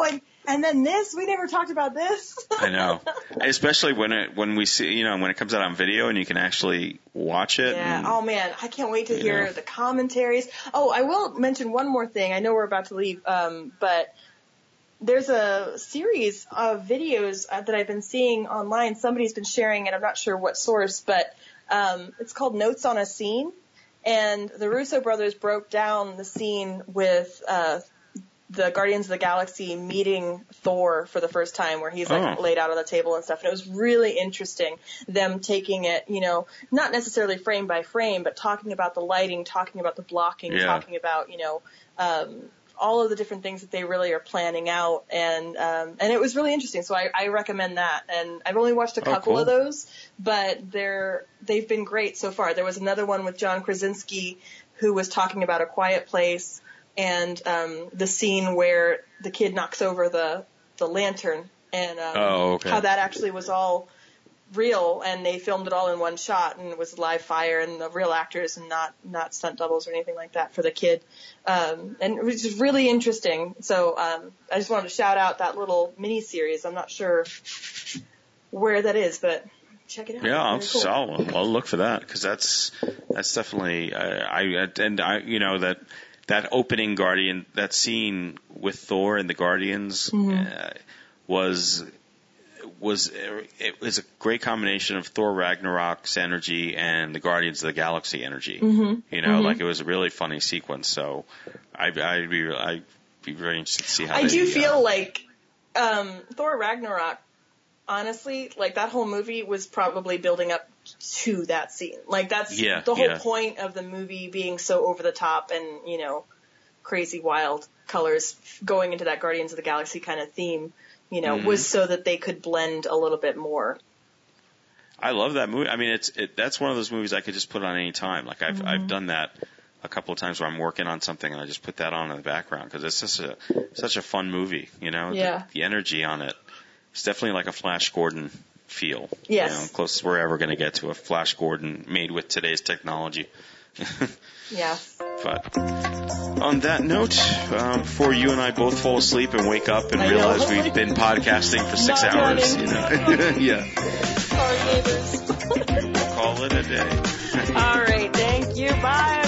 And then this, we never talked about this. I know, especially when we see, when it comes out on video and you can actually watch it. Yeah. And, oh man, I can't wait to hear the commentaries. Oh, I will mention one more thing. I know we're about to leave, but there's a series of videos that I've been seeing online. Somebody's been sharing it. I'm not sure what source, but it's called Notes on a Scene. And the Russo brothers broke down the scene with the Guardians of the Galaxy meeting Thor for the first time, where he's laid out on the table and stuff. And it was really interesting, them taking it, not necessarily frame by frame, but talking about the lighting, talking about the blocking, talking about, all of the different things that they really are planning out. And it was really interesting. So I recommend that. And I've only watched a couple of those, but they've been great so far. There was another one with John Krasinski who was talking about A Quiet Place, and the scene where the kid knocks over the lantern, and how that actually was all real, and they filmed it all in one shot, and it was live fire and the real actors and not stunt doubles or anything like that for the kid. And it was just really interesting. So I just wanted to shout out that little mini series. I'm not sure where that is, but check it out. Yeah, I'll look for that, because that's definitely that opening Guardian, that scene with Thor and the Guardians was a great combination of Thor Ragnarok's energy and the Guardians of the Galaxy energy. Like it was a really funny sequence. So I'd be very interested to see how. I do feel like Thor Ragnarok, honestly, like that whole movie was probably building up to that scene. Like that's the whole point of the movie being so over the top and, crazy wild colors going into that Guardians of the Galaxy kind of theme, was so that they could blend a little bit more. I love that movie. I mean, that's one of those movies I could just put on any time. Like I've done that a couple of times where I'm working on something and I just put that on in the background, because it's just such a fun movie, the energy on it. It's definitely like a Flash Gordon feel. Yes. Closest we're ever going to get to a Flash Gordon made with today's technology. Yeah. But on that note, before you and I both fall asleep and wake up and realize we've been podcasting for 6 hours, yeah. Sorry, neighbors. We'll call it a day. All right. Thank you. Bye.